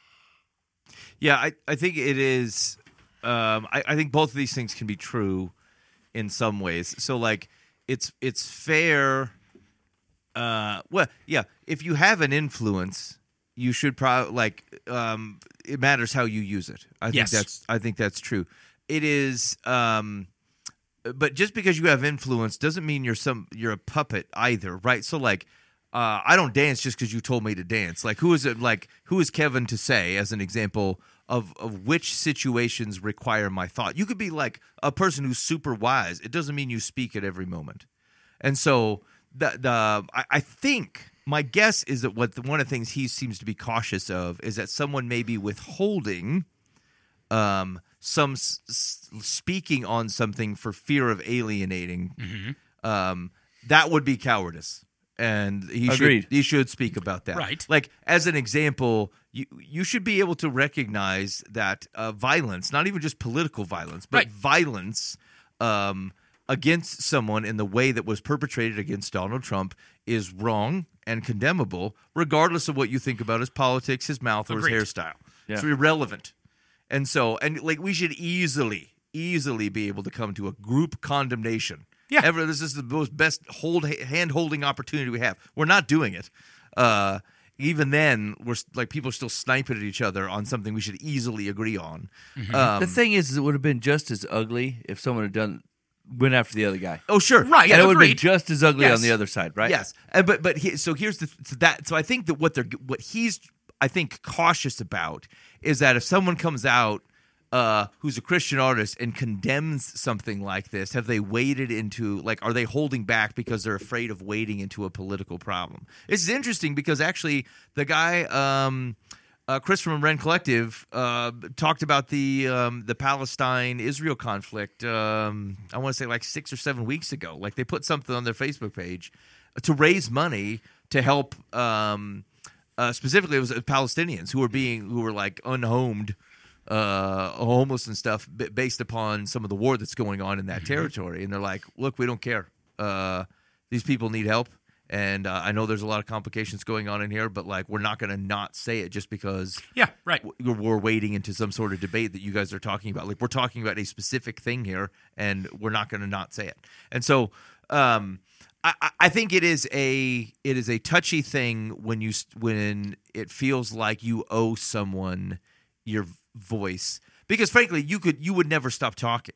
Yeah, I, I think it is. Um, I, I think both of these things can be true in some ways. So, like, it's it's fair. Uh, well, yeah, if you have an influence, you should probably like. Um, it matters how you use it. I think Yes. that's. I think that's true. It is. Um, but just because you have influence doesn't mean you're some. You're a puppet either, right? So, like. Uh, I don't dance just because you told me to dance. Like, who is it? Like, who is Kevin to say, as an example of of which situations require my thought? You could be like a person who's super wise. It doesn't mean you speak at every moment. And so, the the I, I think my guess is that what the, one of the things he seems to be cautious of is that someone may be withholding um, some s- s- speaking on something for fear of alienating. Mm-hmm. Um, that would be cowardice. And he Agreed. should he should speak about that. Right. Like, as an example, you you should be able to recognize that uh, violence, not even just political violence, but Right. violence um, against someone in the way that was perpetrated against Donald Trump is wrong and condemnable, regardless of what you think about his politics, his mouth, or Agreed. his hairstyle. Yeah. It's irrelevant. And so, and like, we should easily, easily be able to come to a group condemnation. Yeah. Ever, this is the most best hold hand holding opportunity we have. We're not doing it. Uh, even then, we're s- like people are still sniping at each other on something we should easily agree on. Um, The thing is, it would have been just as ugly if someone had done went after the other guy. oh, sure, Right. and it would have been agreed. just as ugly Yes. on the other side, right? Yes, Uh, but but he, so here's the so that so I think that what they're what he's I think cautious about is that if someone comes out uh, who's a Christian artist and condemns something like this, have they waded into like are they holding back because they're afraid of wading into a political problem? This is interesting because actually the guy. Um, Uh, Chris from Ren Collective uh, talked about the um, the Palestine-Israel conflict. Um, I want to say like six or seven weeks ago. Like they put something on their Facebook page to raise money to help. Um, uh, specifically, it was Palestinians who were being who were like unhomed, uh, homeless and stuff, b- based upon some of the war that's going on in that territory. And they're like, "Look, we don't care. Uh, these people need help." And uh, I know there's a lot of complications going on in here, but like we're not going to not say it just because Yeah, right. w- we're wading into some sort of debate that you guys are talking about. Like we're talking about a specific thing here, and we're not going to not say it. And so um, I, I- I think it is a it is a touchy thing when you s- when it feels like you owe someone your voice, because frankly you could you would never stop talking.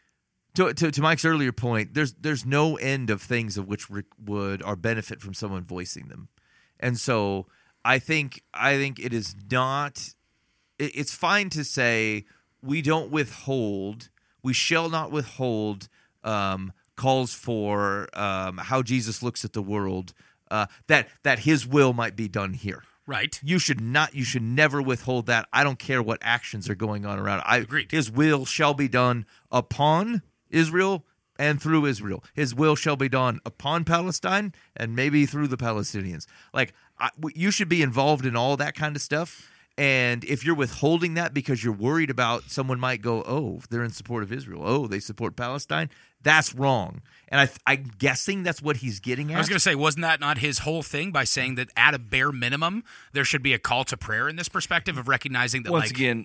To, to to Mike's earlier point, there's there's no end of things of which re- would or benefit from someone voicing them, and so I think I think it is not. It, it's fine to say we don't withhold, we shall not withhold um, calls for um, how Jesus looks at the world, uh, that that His will might be done here. Right. You should not. You should never withhold that. I don't care what actions are going on around. I, Agreed. His will shall be done upon Israel and through Israel. His will shall be done upon Palestine and maybe through the Palestinians. Like, I, you should be involved in all that kind of stuff. And if you're withholding that because you're worried about someone might go, oh, they're in support of Israel. Oh, they support Palestine. That's wrong. And I, I'm guessing that's what he's getting at. I was going to say, wasn't that not his whole thing by saying that at a bare minimum, there should be a call to prayer in this perspective of recognizing that, Once like, again,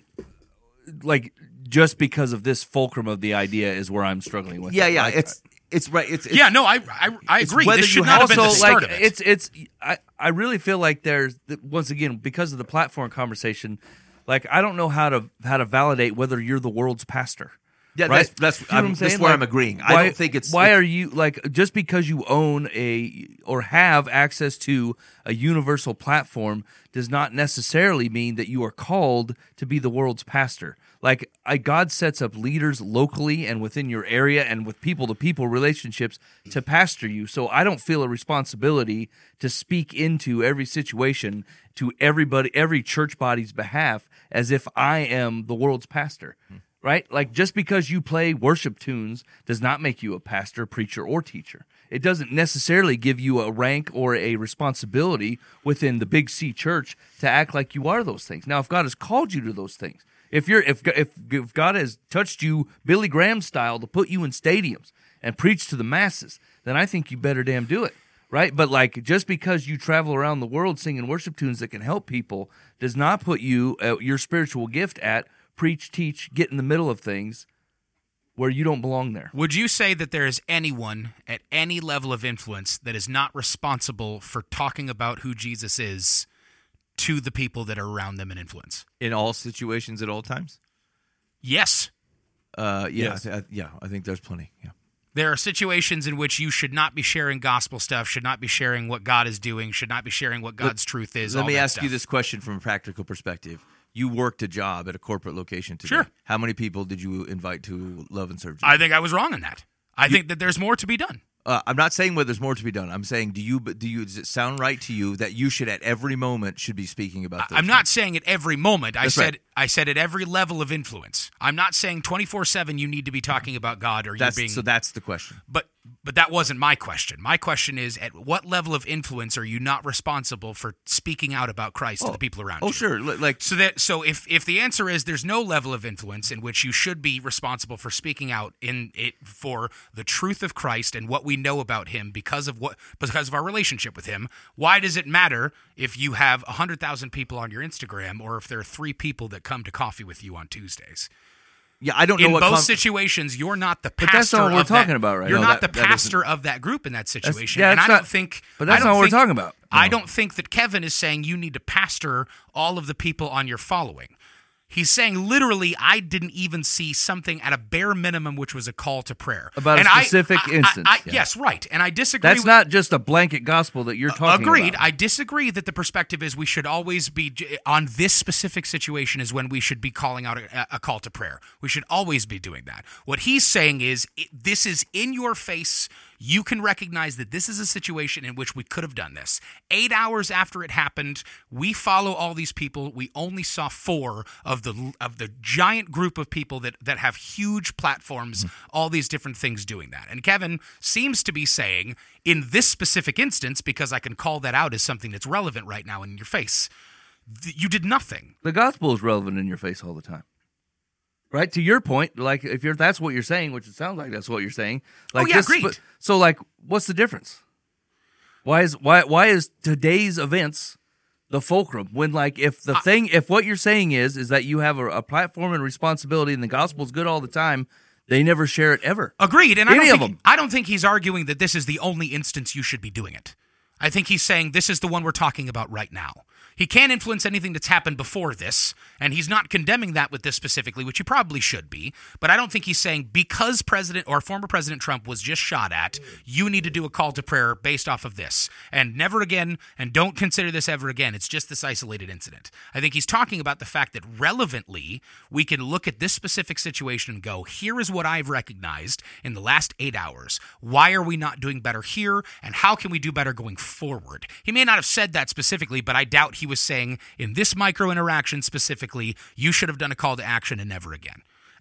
like just because of this fulcrum of the idea is where I'm struggling with. Yeah, it. yeah. Like, It's it's right. It's, it's yeah, no, I I, I it's agree. whether This should you not have have- been the also start like of it. it's it's I, I really feel like there's once again because of the platform conversation, like I don't know how to how to validate whether you're the world's pastor. Yeah, right? that's that's, You know what I'm, I'm that's saying? where Like, I'm agreeing. Why, I don't think it's why it's- are you like just because you own a or have access to a universal platform does not necessarily mean that you are called to be the world's pastor. Like I, God sets up leaders locally and within your area and with people to people relationships to pastor you. So I don't feel a responsibility to speak into every situation to everybody, every church body's behalf as if I am the world's pastor. Right? Like just because you play worship tunes does not make you a pastor, preacher, or teacher. It doesn't necessarily give you a rank or a responsibility within the Big C church to act like you are those things. Now, if God has called you to those things, if you're if if, if God has touched you Billy Graham style to put you in stadiums and preach to the masses, then I think you better damn do it. Right? But like just because you travel around the world singing worship tunes that can help people does not put you uh, your spiritual gift at preach, teach, get in the middle of things where you don't belong there. Would you say that there is anyone at any level of influence that is not responsible for talking about who Jesus is to the people that are around them in influence? in all situations at all times. Yes. Uh, yeah, Yes. I th- yeah. I think there's plenty. Yeah. There are situations in which you should not be sharing gospel stuff, should not be sharing what God is doing, should not be sharing what God's truth is. Let all me that ask you stuff. this question from a practical perspective. You worked a job at a corporate location today. Sure. How many people did you invite to Love and Serve? I think I was wrong in that. I think that there's more to be done. Uh, I'm not saying whether there's more to be done. I'm saying, do you do you does it sound right to you that you should at every moment should be speaking about those I'm not things? saying at every moment. I That's said right. I said at every level of influence. I'm not saying twenty-four seven you need to be talking about God or That's you're being so. That's the question. But but that wasn't my question. My question is, at what level of influence are you not responsible for speaking out about Christ to the people around Oh, you? sure. Li- Like So that so if if the answer is there's no level of influence in which you should be responsible for speaking out in it for the truth of Christ and what we know about him because of what because of our relationship with him, why does it matter if you have one hundred thousand people on your Instagram or if there are three people that come to coffee with you on Tuesdays? yeah, I don't know In what both com- situations, you're not the pastor. But that's not what we're of that- talking about right You're now. not No, that- the that pastor of that group in that situation. yeah, and I it's don't not- think. but that's I don't not what we're think- talking about. I No. don't think that Kevin is saying you need to pastor all of the people on your following. He's saying literally, I didn't even see something at a bare minimum, which was a call to prayer About a And I- specific I- I- instance, I- yeah. Yes, right. And I disagree. That's with, not just a blanket gospel that you're talking Agreed. about. I disagree that the perspective is we should always be on this specific situation is when we should be calling out a, a call to prayer. We should always be doing that. What he's saying is it, this is in your face. You can recognize that this is a situation in which we could have done this. Eight hours after it happened, we follow all these people. We only saw four of the of the giant group of people that that have huge platforms, all these different things doing that. And Kevin seems to be saying, in this specific instance, because I can call that out as something that's relevant right now in your face, th- you did nothing. The gospel is relevant in your face all the time. Right? To your point, like if you're that's what you're saying, which it sounds like that's what you're saying. Like Oh, yeah, this- agreed. So like what's the difference? Why is why why is today's events the fulcrum when like if the thing if what you're saying is is that you have a, a platform and responsibility and the gospel's good all the time, they never share it ever. Agreed. And I Any don't of think, them. I don't think he's arguing that this is the only instance you should be doing it. I think he's saying this is the one we're talking about right now. He can't influence anything that's happened before this, and he's not condemning that with this specifically, which he probably should be. But I don't think he's saying because President or former President Trump was just shot at, you need to do a call to prayer based off of this. And never again, and don't consider this ever again. It's just this isolated incident. I think he's talking about the fact that relevantly, we can look at this specific situation and go, here is what I've recognized in the last eight hours. Why are we not doing better here? And how can we do better going forward? He may not have said that specifically, but I doubt he was saying in this micro interaction specifically, you should have done a call to action and never again.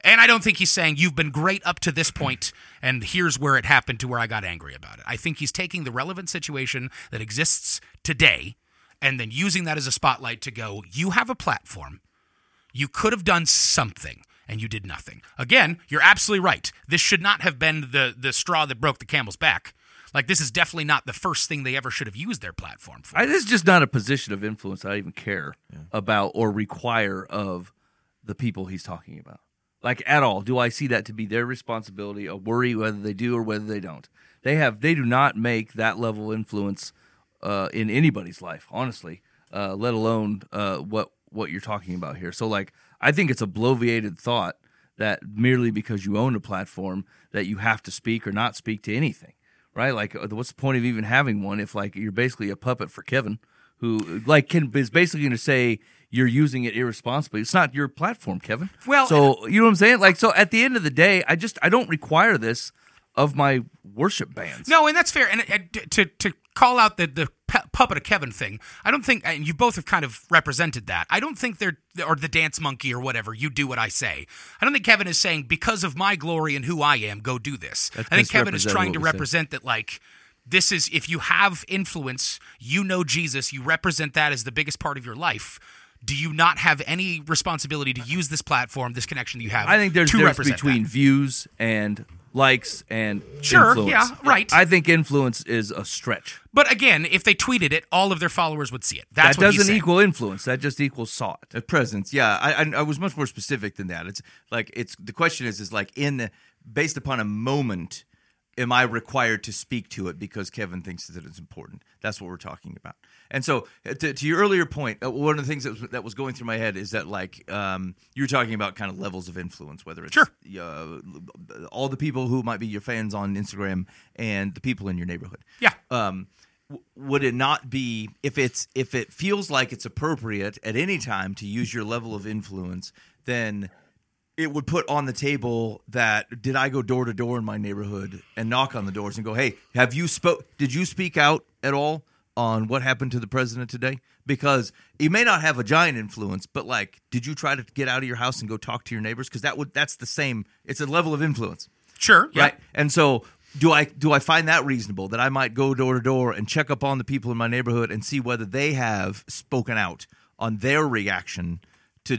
And I don't think he's saying you've been great up to this point, and here's where it happened to where I got angry about it. I think he's taking the relevant situation that exists today and then using that as a spotlight to go, you have a platform. You could have done something, and you did nothing. Again, you're absolutely right. This should not have been the, the straw that broke the camel's back. Like, this is definitely not the first thing they ever should have used their platform for. I, this is just not a position of influence I even care yeah. about or require of the people he's talking about. Like, at all. Do I see that to be their responsibility, a worry whether they do or whether they don't? They have. They do not make that level of influence uh, in anybody's life, honestly, uh, let alone uh, what, what you're talking about here. So, like, I think it's a bloviated thought that merely because you own a platform that you have to speak or not speak to anything. Right, like, what's the point of even having one if, like, you're basically a puppet for Kevin, who, like, can is basically going to say you're using it irresponsibly. It's not your platform, Kevin. Well, so you know what I'm saying? Like, so at the end of the day, I just I don't require this of my worship bands. No, and that's fair. And, and to to call out the the puppet of Kevin thing, I don't think, and you both have kind of represented that. I don't think they're, or the dance monkey or whatever, you do what I say. I don't think Kevin is saying, because of my glory and who I am, go do this. That's I think Kevin is trying to represent said. that, like, this is, if you have influence, you know Jesus, you represent that as the biggest part of your life. Do you not have any responsibility to use this platform, this connection that you have? I think there's a difference between that. views and likes and sure, influence. yeah, right. I think influence is a stretch. But again, if they tweeted it, all of their followers would see it. That's that what doesn't equal influence. That just equals sought. A presence. Yeah, I, I I was much more specific than that. It's like it's the question is is like in based upon a moment, am I required to speak to it because Kevin thinks that it's important? That's what we're talking about. And so, to, to your earlier point, uh, one of the things that was, that was going through my head is that, like, um, you were talking about kind of levels of influence, whether it's sure. uh, all the people who might be your fans on Instagram and the people in your neighborhood. Yeah. Um, w- would it not be, if it's if it feels like it's appropriate at any time to use your level of influence, then it would put on the table that, did I go door to door in my neighborhood and knock on the doors and go, hey, have you spoke? Did you speak out at all on what happened to the president today? Because you may not have a giant influence, but, like, did you try to get out of your house and go talk to your neighbors? Because that would that's the same. It's a level of influence. Sure. Yeah. Right. And so do I do I find that reasonable, that I might go door to door and check up on the people in my neighborhood and see whether they have spoken out on their reaction to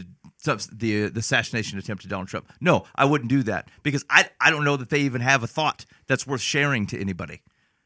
the the assassination attempt to Donald Trump? No, I wouldn't do that because I I don't know that they even have a thought that's worth sharing to anybody.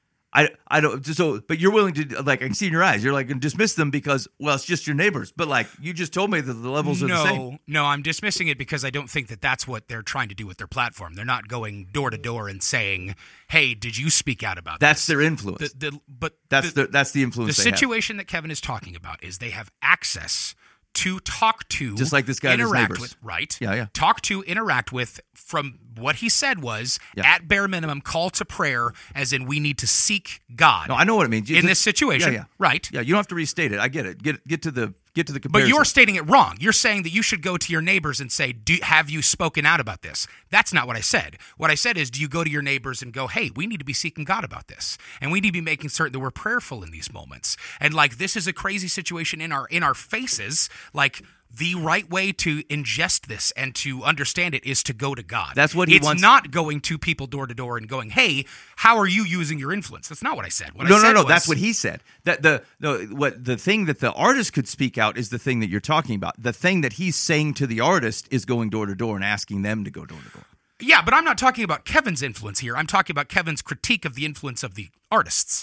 I, I don't so but you're willing to, like, I can see in your eyes, you're like, dismiss them because, well, it's just your neighbors, but, like, you just told me that the levels no, are the same. No, I'm dismissing it because I don't think that that's what they're trying to do with their platform. They're not going door to door and saying, hey, did you speak out about that's this? Their influence. The, the, but that's the, the that's the influence. The they situation have. that Kevin is talking about is they have access to talk to, just like this guy, interact with, right? Yeah, yeah. Talk to, interact with. From what he said was, yeah. at bare minimum, call to prayer, as in we need to seek God. No, I know what it means. In just, this situation, yeah, yeah. right? Yeah, you don't have to restate it. I get it. Get get to the get to the comparison. But you're stating it wrong. You're saying that you should go to your neighbors and say, "Do have you spoken out about this?" That's not what I said. What I said is, do you go to your neighbors and go, "Hey, we need to be seeking God about this, and we need to be making certain that we're prayerful in these moments." And, like, this is a crazy situation in our in our faces. Like, the right way to ingest this and to understand it is to go to God. That's what he it's wants. It's not going to people door to door and going, "Hey, how are you using your influence?" That's not what I said. What no, I said no, no. was, That's what he said. That the no, what the thing that the artist could speak out is the thing that you're talking about. The thing that he's saying to the artist is going door to door and asking them to go door to door. Yeah, but I'm not talking about Kevin's influence here. I'm talking about Kevin's critique of the influence of the artists.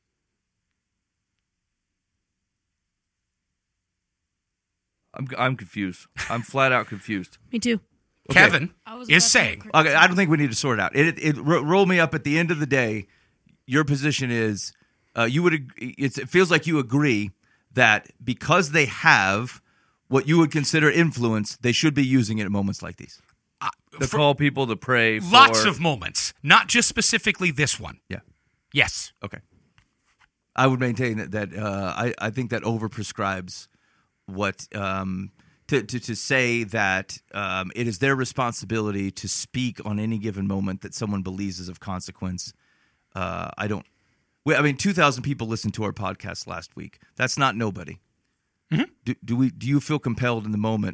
I'm I'm confused. I'm flat out confused. Me too. Okay. Kevin I was is about to saying, agree. Okay, I don't think we need to sort it out. It, it, it ro- roll me up at the end of the day. Your position is uh, you would. ag- It's, it feels like you agree that because they have what you would consider influence, they should be using it at moments like these. To for- call people to pray for lots of moments, not just specifically this one. Yeah. Yes. Okay. I would maintain that, that uh, I, I think that overprescribes what um, to, to to say that um, it is their responsibility to speak on any given moment that someone believes is of consequence. Uh, I don't. We, I mean, two thousand people listened to our podcast last week. That's not nobody. Mm-hmm. Do, do we? Do you feel compelled in the moment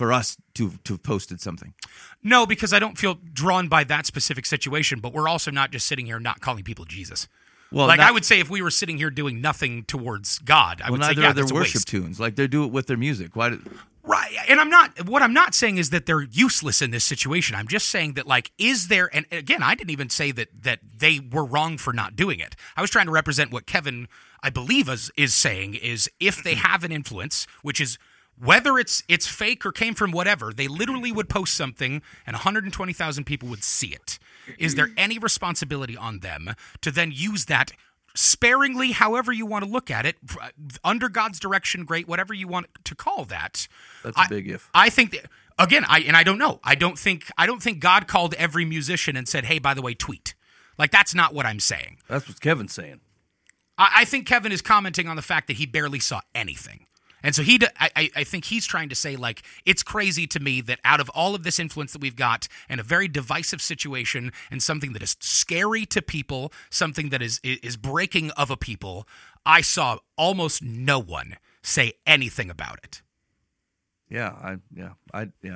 for us to to have posted something. No, because I don't feel drawn by that specific situation, but we're also not just sitting here not calling people Jesus. Well, like not- I would say if we were sitting here doing nothing towards God, I Well, would say, neither yeah, are their that's a worship waste. tunes. Like they do it with their music. Why? Did, Right. And I'm not, what I'm not saying is that they're useless in this situation. I'm just saying that, like, is there, and again, I didn't even say that that they were wrong for not doing it. I was trying to represent what Kevin, I believe, is, is saying is if they have an influence, which is whether it's it's fake or came from whatever, they literally would post something and one hundred twenty thousand people would see it. Is there any responsibility on them to then use that sparingly, however you want to look at it, under God's direction, great, whatever you want to call that? That's a I- big if. I think that, again, I and I don't know. I don't think I don't think God called every musician and said, "Hey, by the way, tweet." Like that's not what I'm saying. That's what Kevin's saying. I, I think Kevin is commenting on the fact that he barely saw anything. And so he, d- I, I- I think he's trying to say, like, it's crazy to me that out of all of this influence that we've got and a very divisive situation and something that is scary to people, something that is is breaking of a people, I saw almost no one say anything about it. Yeah, I yeah, I yeah.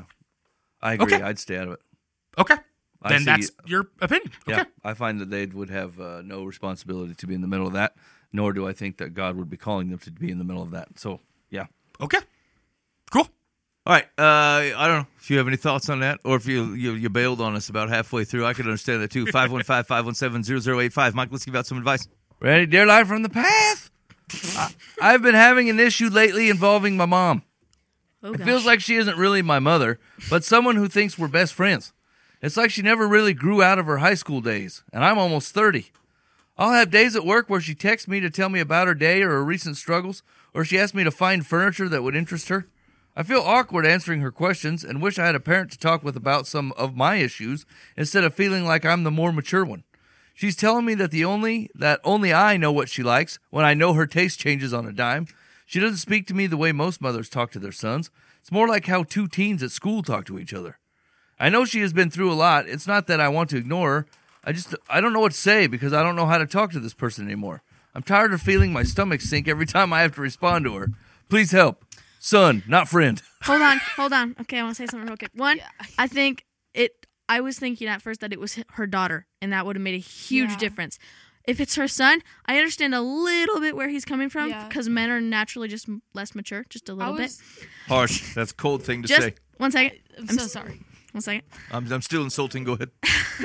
I agree. Okay. I'd stay out of it. Okay. I Then see- that's your opinion. Okay. Yeah, I find that they would have uh, no responsibility to be in the middle of that, nor do I think that God would be calling them to be in the middle of that. So, yeah. Okay. Cool. all right. Uh, I don't know if you have any thoughts on that, or if you you, you bailed on us about halfway through. I could understand that too. five one five, five one seven, zero zero eight five. Mike, let's give out some advice. Ready, dear life from the path? I, I've been having an issue lately involving my mom. Oh, It gosh. feels like she isn't really my mother, but someone who thinks we're best friends. It's like she never really grew out of her high school days, and I'm almost thirty. I'll have days at work where she texts me to tell me about her day or her recent struggles, or she asks me to find furniture that would interest her. I feel awkward answering her questions and wish I had a parent to talk with about some of my issues instead of feeling like I'm the more mature one. She's telling me that the only that only I know what she likes when I know her taste changes on a dime. She doesn't speak to me the way most mothers talk to their sons. It's more like how two teens at school talk to each other. I know she has been through a lot. It's not that I want to ignore her. I just I don't know what to say because I don't know how to talk to this person anymore. I'm tired of feeling my stomach sink every time I have to respond to her. Please help. Son, not friend. Hold on, hold on. Okay, I want to say something real quick. One, I think it. I was thinking at first that it was her daughter, and that would have made a huge Yeah. difference. If it's her son, I understand a little bit where he's coming from Yeah. because men are naturally just m- less mature, just a I little was, bit. Harsh. That's a cold thing to Just say. one second. I'm, I'm so s- sorry. One second. I'm, I'm still insulting. Go ahead.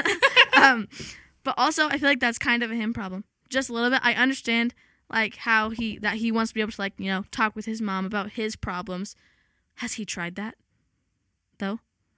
But also, I feel like that's kind of a him problem. Just a little bit. I understand like how he that he wants to be able to like you know talk with his mom about his problems. Has he tried that? Though.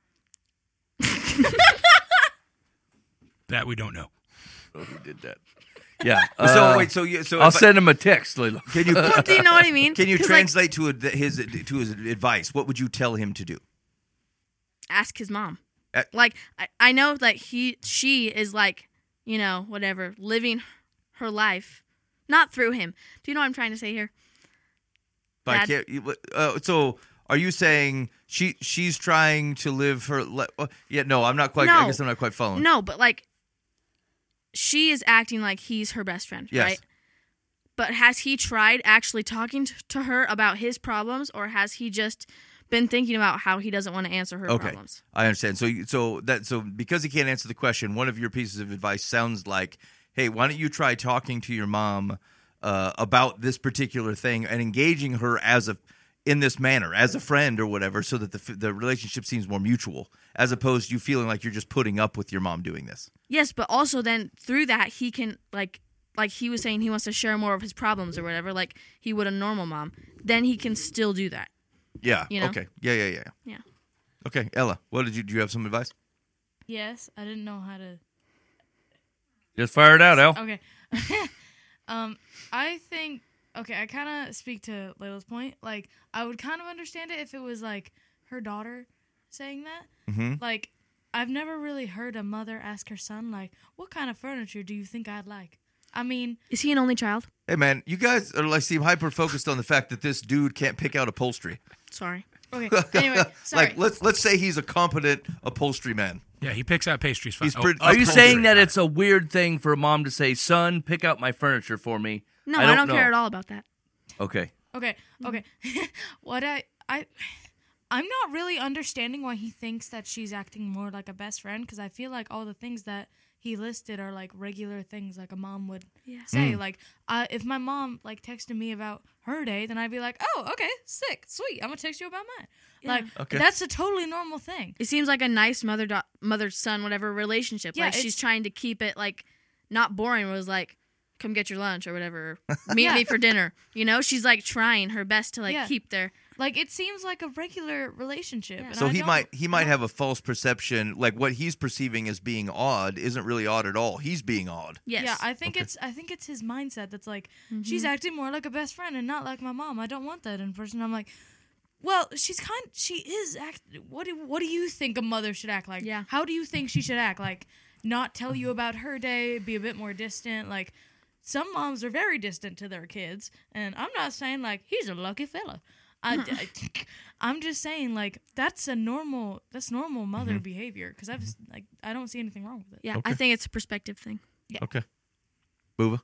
That we don't know. Oh, he did that. Yeah. so uh, wait. So you. So I'll if I- send him a text, Layla. Can you Do you know what I mean? can you 'Cause, like, translate to a, his to his advice? What would you tell him to do? ask his mom. Uh, like I, I know that he she is like, you know, whatever, living her life. Not through him. Do you know what I'm trying to say here? But I Dad. can't, you- uh, so are you saying she she's trying to live her li- uh, yeah, no, I'm not quite I No. guess I'm not quite following. No, but like she is acting like he's her best friend, Yes. right? But has he tried actually talking t- to her about his problems, or has he just been thinking about how he doesn't want to answer her Okay. problems? I understand. So you- so that so because he can't answer the question, one of your pieces of advice sounds like, "Hey, why don't you try talking to your mom uh, about this particular thing and engaging her as a in this manner as a friend or whatever, so that the f- the relationship seems more mutual, as opposed to you feeling like you're just putting up with your mom doing this." Yes, but also then through that he can like like he was saying he wants to share more of his problems or whatever, like he would a normal mom. Then he can still do that. Yeah. You know? Okay. Yeah. Yeah. Yeah. Yeah. Okay, Ella, what did you do? You have some advice? Yes, I didn't know how to. Just fire it out, Al. Okay. um, I think okay. I kind of speak to Layla's point. Like, I would kind of understand it if it was like her daughter saying that. Mm-hmm. Like, I've never really heard a mother ask her son, like, "What kind of furniture do you think I'd like?" I mean, Is he an only child? Hey, man, you guys are like seem hyper focused on the fact that this dude can't pick out upholstery. Sorry. okay. Anyway, sorry. Like, let's let's say he's a competent upholstery man. Yeah, he picks out pastries fine. He's pretty- oh, Are you upholstery. saying that it's a weird thing for a mom to say, "Son, pick out my furniture for me"? No, I don't, know. care at all about that. Okay. Okay, okay. what I I I'm not really understanding why he thinks that she's acting more like a best friend, because I feel like all the things that he listed are like regular things like a mom would Yeah. say. Like, uh, if my mom like texted me about her day, then I'd be like, oh, okay, sick, sweet. I'm gonna text you about mine. Yeah. Like, Okay. that's a totally normal thing. It seems like a nice mother do- mother son whatever relationship. Yeah, like she's it's- trying to keep it like not boring. It was like, come get your lunch or whatever. Meet Yeah. me for dinner. You know, she's like trying her best to like Yeah. keep their. Like, it seems like a regular relationship. Yeah. and So I he don't- might he I might don't- have a false perception, like what he's perceiving as being odd isn't really odd at all. He's being odd. Yes. Yeah, I think Okay. it's I think it's his mindset that's like, Mm-hmm. she's acting more like a best friend and not like my mom. I don't want that in person. I'm like, well, she's kind. She is act. What do What do you think a mother should act like? Yeah. How do you think she should act? Like, not tell you about her day, be a bit more distant. Like, some moms are very distant to their kids, and I'm not saying like he's a lucky fella. I, I, am just saying like that's a normal that's normal mother behavior, because I've like I don't see anything wrong with it. yeah, I think it's a perspective thing. Okay. Boova.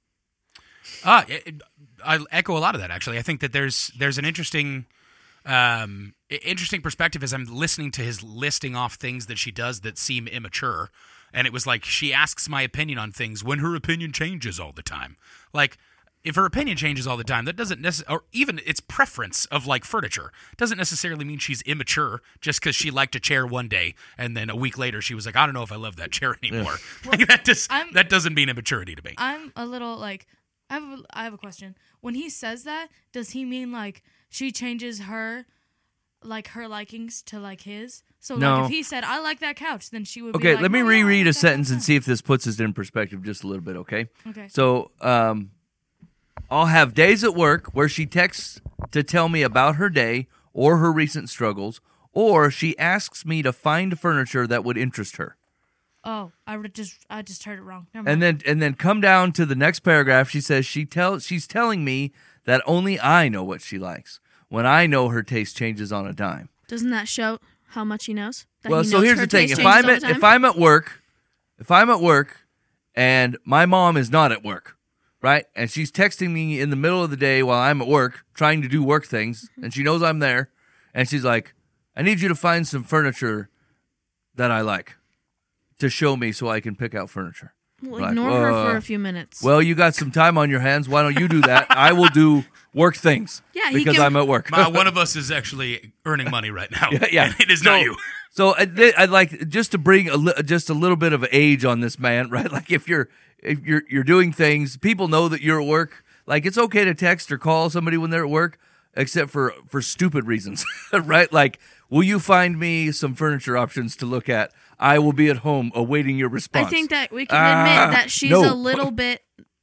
Uh, it, it- I echo a lot of that, actually. I think that there's there's an interesting um, i- interesting perspective as I'm listening to his listing off things that she does that seem immature. And it was like, she asks my opinion on things when her opinion changes all the time. Like, if her opinion changes all the time, that doesn't necessarily, or even its preference of like furniture, doesn't necessarily mean she's immature just because she liked a chair one day and then a week later she was like, I don't know if I love that chair anymore. Like, that just I'm- that doesn't mean immaturity to me. I'm a little like I have a, I have a question. When he says that, does he mean like she changes her like her likings to like his? So No. like if he said I like that couch, then she would be Okay, like, let me "Oh, yeah, I reread like a that sentence couch and now." see if this puts us in perspective just a little bit, okay? Okay. So, um, I'll have days at work where she texts to tell me about her day or her recent struggles, or she asks me to find furniture that would interest her. Oh, I would just I just heard it wrong. Never And mind. then and then come down to the next paragraph, she says she tells she's telling me that only I know what she likes, when I know her taste changes on a dime. Doesn't that show how much he knows? That Well, he so knows here's her the thing: taste if changes I'm all at the time? if I'm at work, if I'm at work, and my mom is not at work, right, and she's texting me in the middle of the day while I'm at work trying to do work things, and she knows I'm there, and she's like, "I need you to find some furniture that I like to show me so I can pick out furniture." Well, Like, ignore her uh, for a few minutes. Well, you got some time on your hands. Why don't you do that? I will do work things. Yeah, he because can- I'm at work. Uh, one of us is actually earning money right now. Yeah, yeah. And it is So- not you. So I'd, li- I'd like just to bring a li- just a little bit of age on this man, right? Like if you're if you're you're doing things, people know that you're at work. Like it's okay to text or call somebody when they're at work, except for for stupid reasons, right? Like, will you find me some furniture options to look at? I will be at home awaiting your response. I think that we can Ah, admit that she's no. a little bit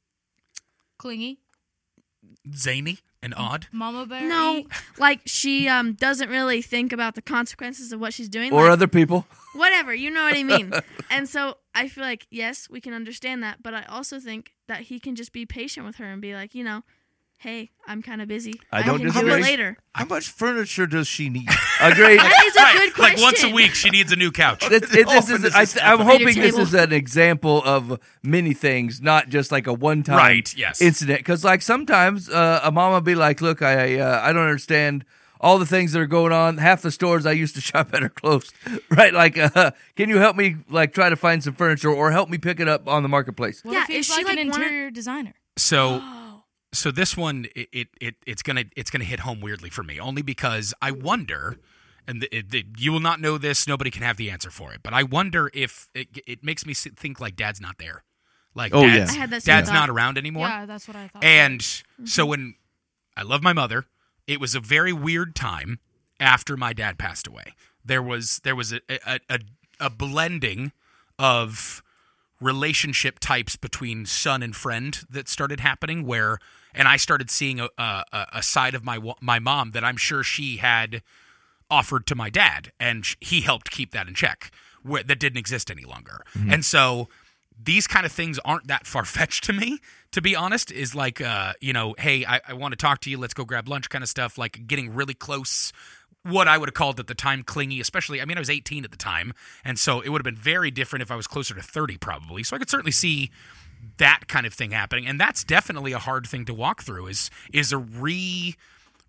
Clingy, Zany and odd. mama bear. no, like she um doesn't really think about the consequences of what she's doing. or like, other people. whatever, you know what I mean. And so I feel like yes, we can understand that, but I also think that he can just be patient with her and be like, you know, hey, I'm kind of busy. I don't can disagree. do it later. How much furniture does she need? Agreed. That is a Right, good question. like once a week, she needs a new couch. This, it- this often is, does I, this I'm happen? hoping Reader this table. is an example of many things, not just like a one-time Right, yes. incident. Because like sometimes uh, a mama be like, "Look, I uh, I don't understand all the things that are going on. Half the stores I used to shop at are closed. Right? Like, uh, can you help me like try to find some furniture or help me pick it up on the marketplace?" What Yeah, if he's is she, like, an like, one of- interior designer? So, so this one, it, it, it it's gonna it's gonna hit home weirdly for me, only because I wonder, and the, it, the, you will not know this. Nobody can have the answer for it, but I wonder if it, it makes me sit- think like Dad's not there, like Oh, Dad's, yeah. I had that same Dad's thought. not around anymore. Yeah, that's what I thought. And so when I love my mother, it was a very weird time after my dad passed away. There was there was a a, a, a blending of relationship types between son and friend that started happening where and I started seeing a a, a side of my wa- my mom that I'm sure she had offered to my dad and sh- he helped keep that in check where, that didn't exist any longer. And so these kind of things aren't that far-fetched to me, to be honest, is like, uh, you know, hey, I, I want to talk to you. Let's go grab lunch kind of stuff, like getting really close, what I would have called at the time clingy, especially, I mean, I was eighteen at the time, and so it would have been very different if I was closer to thirty probably. So I could certainly see that kind of thing happening, and that's definitely a hard thing to walk through is is a re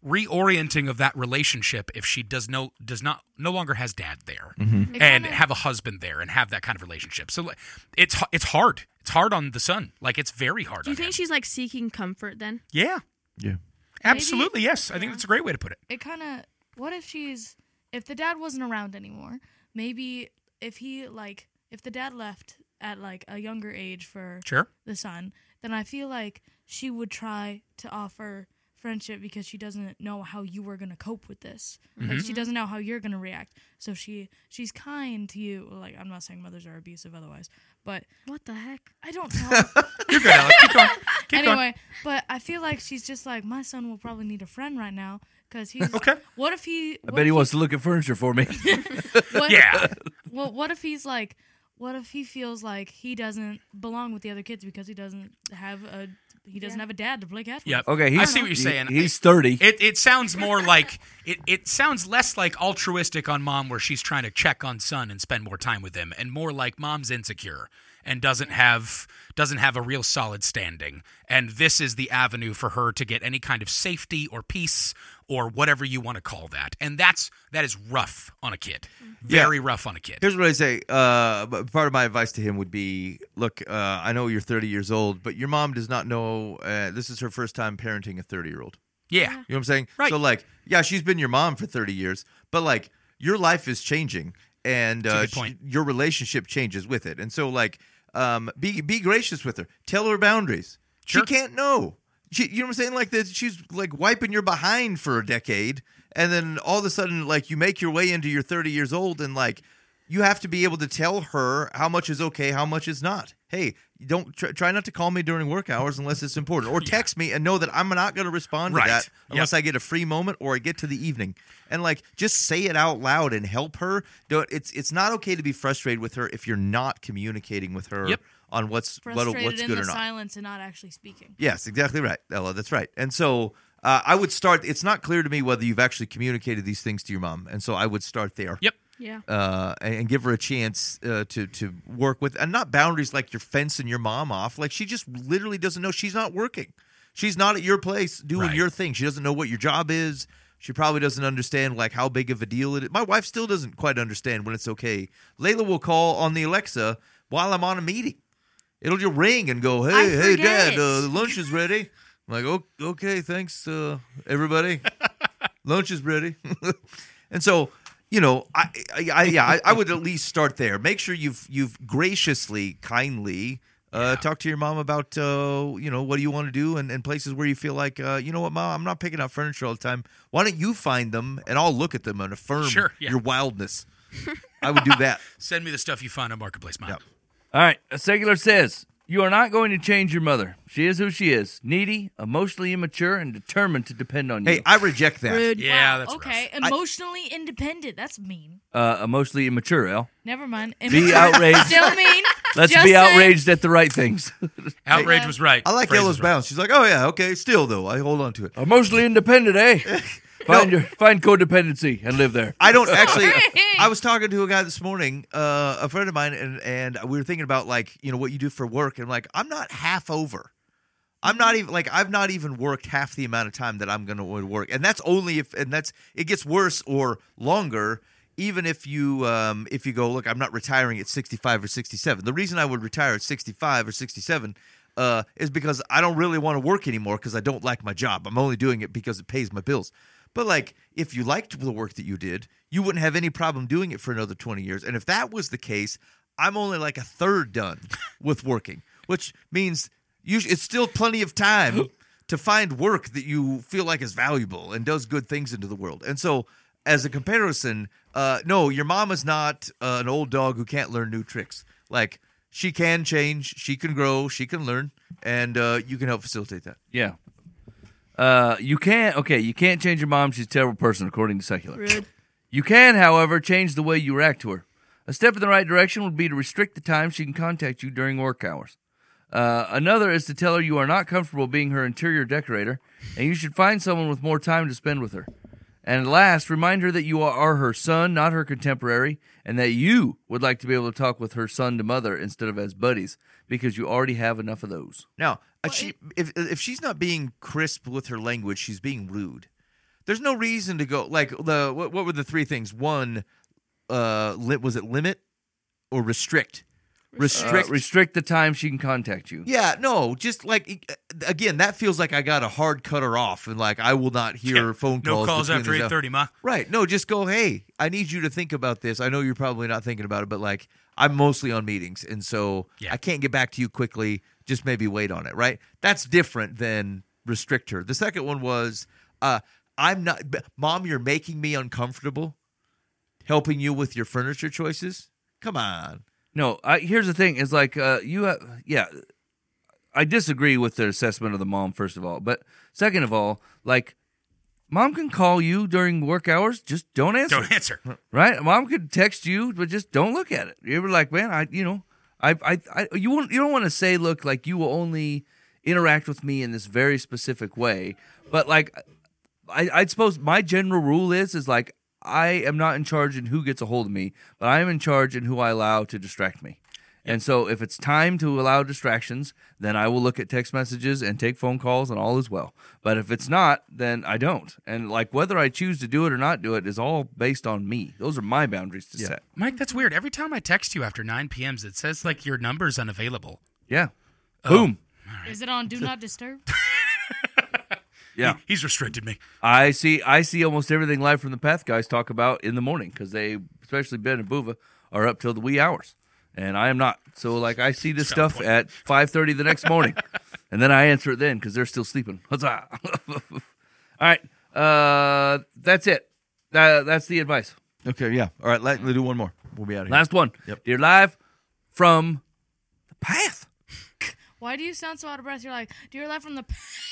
reorienting of that relationship if she does no does not no longer has dad there Mm-hmm. It and kinda- have a husband there and have that kind of relationship. So like, it's it's hard. It's hard on the son. Like it's very hard. Do you on think him. she's like seeking comfort then? Yeah, Yeah. absolutely. Yes, I think that's a great way to put it. It kind of. What if she's? If the dad wasn't around anymore, maybe if he like, if the dad left at like a younger age for Sure. the son, then I feel like she would try to offer friendship because she doesn't know how you are gonna cope with this. Mm-hmm. Like she doesn't know how you're gonna react. So she she's kind to you. Like I'm not saying mothers are abusive otherwise, but What the heck? I don't know. You're good, Alex. Keep going. Keep anyway, going. but I feel like she's just like my son will probably need a friend right now because he's Okay. What if he? I what bet he if wants to look at furniture for me. What, Yeah. Well, what if he's like? What if he feels like he doesn't belong with the other kids because he doesn't have a he doesn't Yeah. have a dad to play catch with? Yep. Okay, I he's, see what you're he- saying. he's thirty. It it sounds more like it, it sounds less like altruistic on mom where she's trying to check on son and spend more time with him, and more like mom's insecure and doesn't have doesn't have a real solid standing. And this is the avenue for her to get any kind of safety or peace or whatever you want to call that. And that's that is rough on a kid. Very rough on a kid. Here's what I say. Uh, but part of my advice to him would be: look, uh, I know you're thirty years old, but your mom does not know. Uh, this is her first time parenting a thirty-year-old. Yeah. You know what I'm saying? Right. So, like, yeah, she's been your mom for thirty years, but like, your life is changing, and That's a uh, good point. she- your relationship changes with it. And so, like, um, be be gracious with her. Tell her boundaries. Sure. She can't know. She, you know what I'm saying? Like that, she's like wiping your behind for a decade, and then all of a sudden, like, you make your way into your thirty years old, and like, you have to be able to tell her how much is okay, how much is not. Hey, don't try, try not to call me during work hours unless it's important, or text me and know that I'm not going to respond Right. to that unless Yep. I get a free moment or I get to the evening. And like, just say it out loud and help her. Don't, it's it's not okay to be frustrated with her if you're not communicating with her Yep. on what's what, Frustrated what's in good the or not. silence and not actually speaking. Yes, exactly right, Ella. That's right. And so uh, I would start. It's not clear to me whether you've actually communicated these things to your mom, and so I would start there. Yep. Yeah. Uh, and, and give her a chance uh, to to work with, and not boundaries like you're fencing your mom off. Like she just literally doesn't know. She's not working. She's not at your place doing Right. your thing. She doesn't know what your job is. She probably doesn't understand like how big of a deal it is. My wife still doesn't quite understand when it's okay. Layla will call on the Alexa while I'm on a meeting. It'll just ring and go, "Hey, I hey, forget. Dad, uh, lunch is ready." I'm like, "Oh, okay, thanks, uh, everybody. Lunch is ready." And so, you know, I, I, I yeah, I, I would at least start there. Make sure you've you've graciously, kindly uh, talk to your mom about, uh, you know, what do you want to do, and, and places where you feel like, uh, you know what, Mom, I'm not picking out furniture all the time. Why don't you find them, and I'll look at them and affirm Sure, yeah. your wildness. I would do that. Send me the stuff you find on Marketplace, Mom. Yep. All right, a secular says, you are not going to change your mother. She is who she is, needy, emotionally immature, and determined to depend on you. Hey, I reject that. Rude. Yeah, Wow, that's okay. rough. Emotionally independent. That's mean. uh, emotionally immature, El. Never mind. Be Immature. outraged. Still mean. Let's Just be saying. outraged at the right things. Outrage Yeah. was right. I like Phrase Ella's was right. bounce. She's like, oh, yeah, okay, still, though. I hold on to it. emotionally independent, eh? Find No. your find codependency and live there. I don't actually. Sorry. I was talking to a guy this morning, uh, a friend of mine, and and we were thinking about like you know what you do for work, and like I'm not half over. I'm not even like I've not even worked half the amount of time that I'm going to work, and that's only if and that's it gets worse or longer. Even if you um, if you go look, I'm not retiring at sixty-five or sixty-seven. The reason I would retire at sixty-five or sixty-seven uh, is because I don't really want to work anymore because I don't like my job. I'm only doing it because it pays my bills. But like, if you liked the work that you did, you wouldn't have any problem doing it for another twenty years. And if that was the case, I'm only like a third done with working, which means you sh- it's still plenty of time to find work that you feel like is valuable and does good things into the world. And so, as a comparison, uh, no, your mom is not uh, an old dog who can't learn new tricks. Like, she can change, she can grow, she can learn, and uh, you can help facilitate that. Yeah. Uh, you can't. Okay, you can't change your mom. She's a terrible person, according to secular. Rude. You can, however, change the way you react to her. A step in the right direction would be to restrict the time she can contact you during work hours. Uh, another is to tell her you are not comfortable being her interior decorator, and you should find someone with more time to spend with her. And last, remind her that you are her son, not her contemporary, and that you would like to be able to talk with her son to mother instead of as buddies, because you already have enough of those. Now, uh, she, if if she's not being crisp with her language, she's being rude. there's no reason to go like the what, what were the three things? One, uh, li- was it limit or restrict? Restrict. Uh, restrict the time she can contact you. Yeah, no, just like again, that feels like I got to hard cut her off, and like I will not hear Yeah, phone no calls. calls between after this eight hour. thirty, ma. Right? No, just go. Hey, I need you to think about this. I know you're probably not thinking about it, but like I'm mostly on meetings, and so Yeah. I can't get back to you quickly. Just maybe wait on it. Right? That's different than restrict her. The second one was, uh, I'm not, Mom. You're making me uncomfortable. Helping you with your furniture choices. Come on. No, I, here's the thing: is like uh, you have, yeah. I disagree with the assessment of the mom, first of all, but second of all, like, mom can call you during work hours, just don't answer. Don't answer. Right? Mom could text you, but just don't look at it. You're like, man, I, you know, I, I, I you won't, you don't want to say, look, like you will only interact with me in this very specific way, but like, I, I suppose my general rule is, is like. I am not in charge in who gets a hold of me, but I am in charge in who I allow to distract me. And so if it's time to allow distractions, then I will look at text messages and take phone calls and all as well. But if it's not, then I don't. And like whether I choose to do it or not do it is all based on me. Those are my boundaries to set. Mike, that's weird. Every time I text you after nine p.m., it says like your number's unavailable. Yeah. Oh. Boom. Is it on Do Not Disturb? Yeah. He- he's restricted me. I see I see almost everything Live from the Path guys talk about in the morning because they, especially Ben and Buva, are up till the wee hours. And I am not. So, like, I see this Valid stuff point. at five thirty the next morning. And then I answer it then because they're still sleeping. Huzzah. All right. Uh, that's it. Uh, that's the advice. Okay. Yeah. All right. Let, let's do one more. We'll be out of here. Last one. Yep. Dear Live from the Path. Why do you sound so out of breath? You're like, Dear Live from the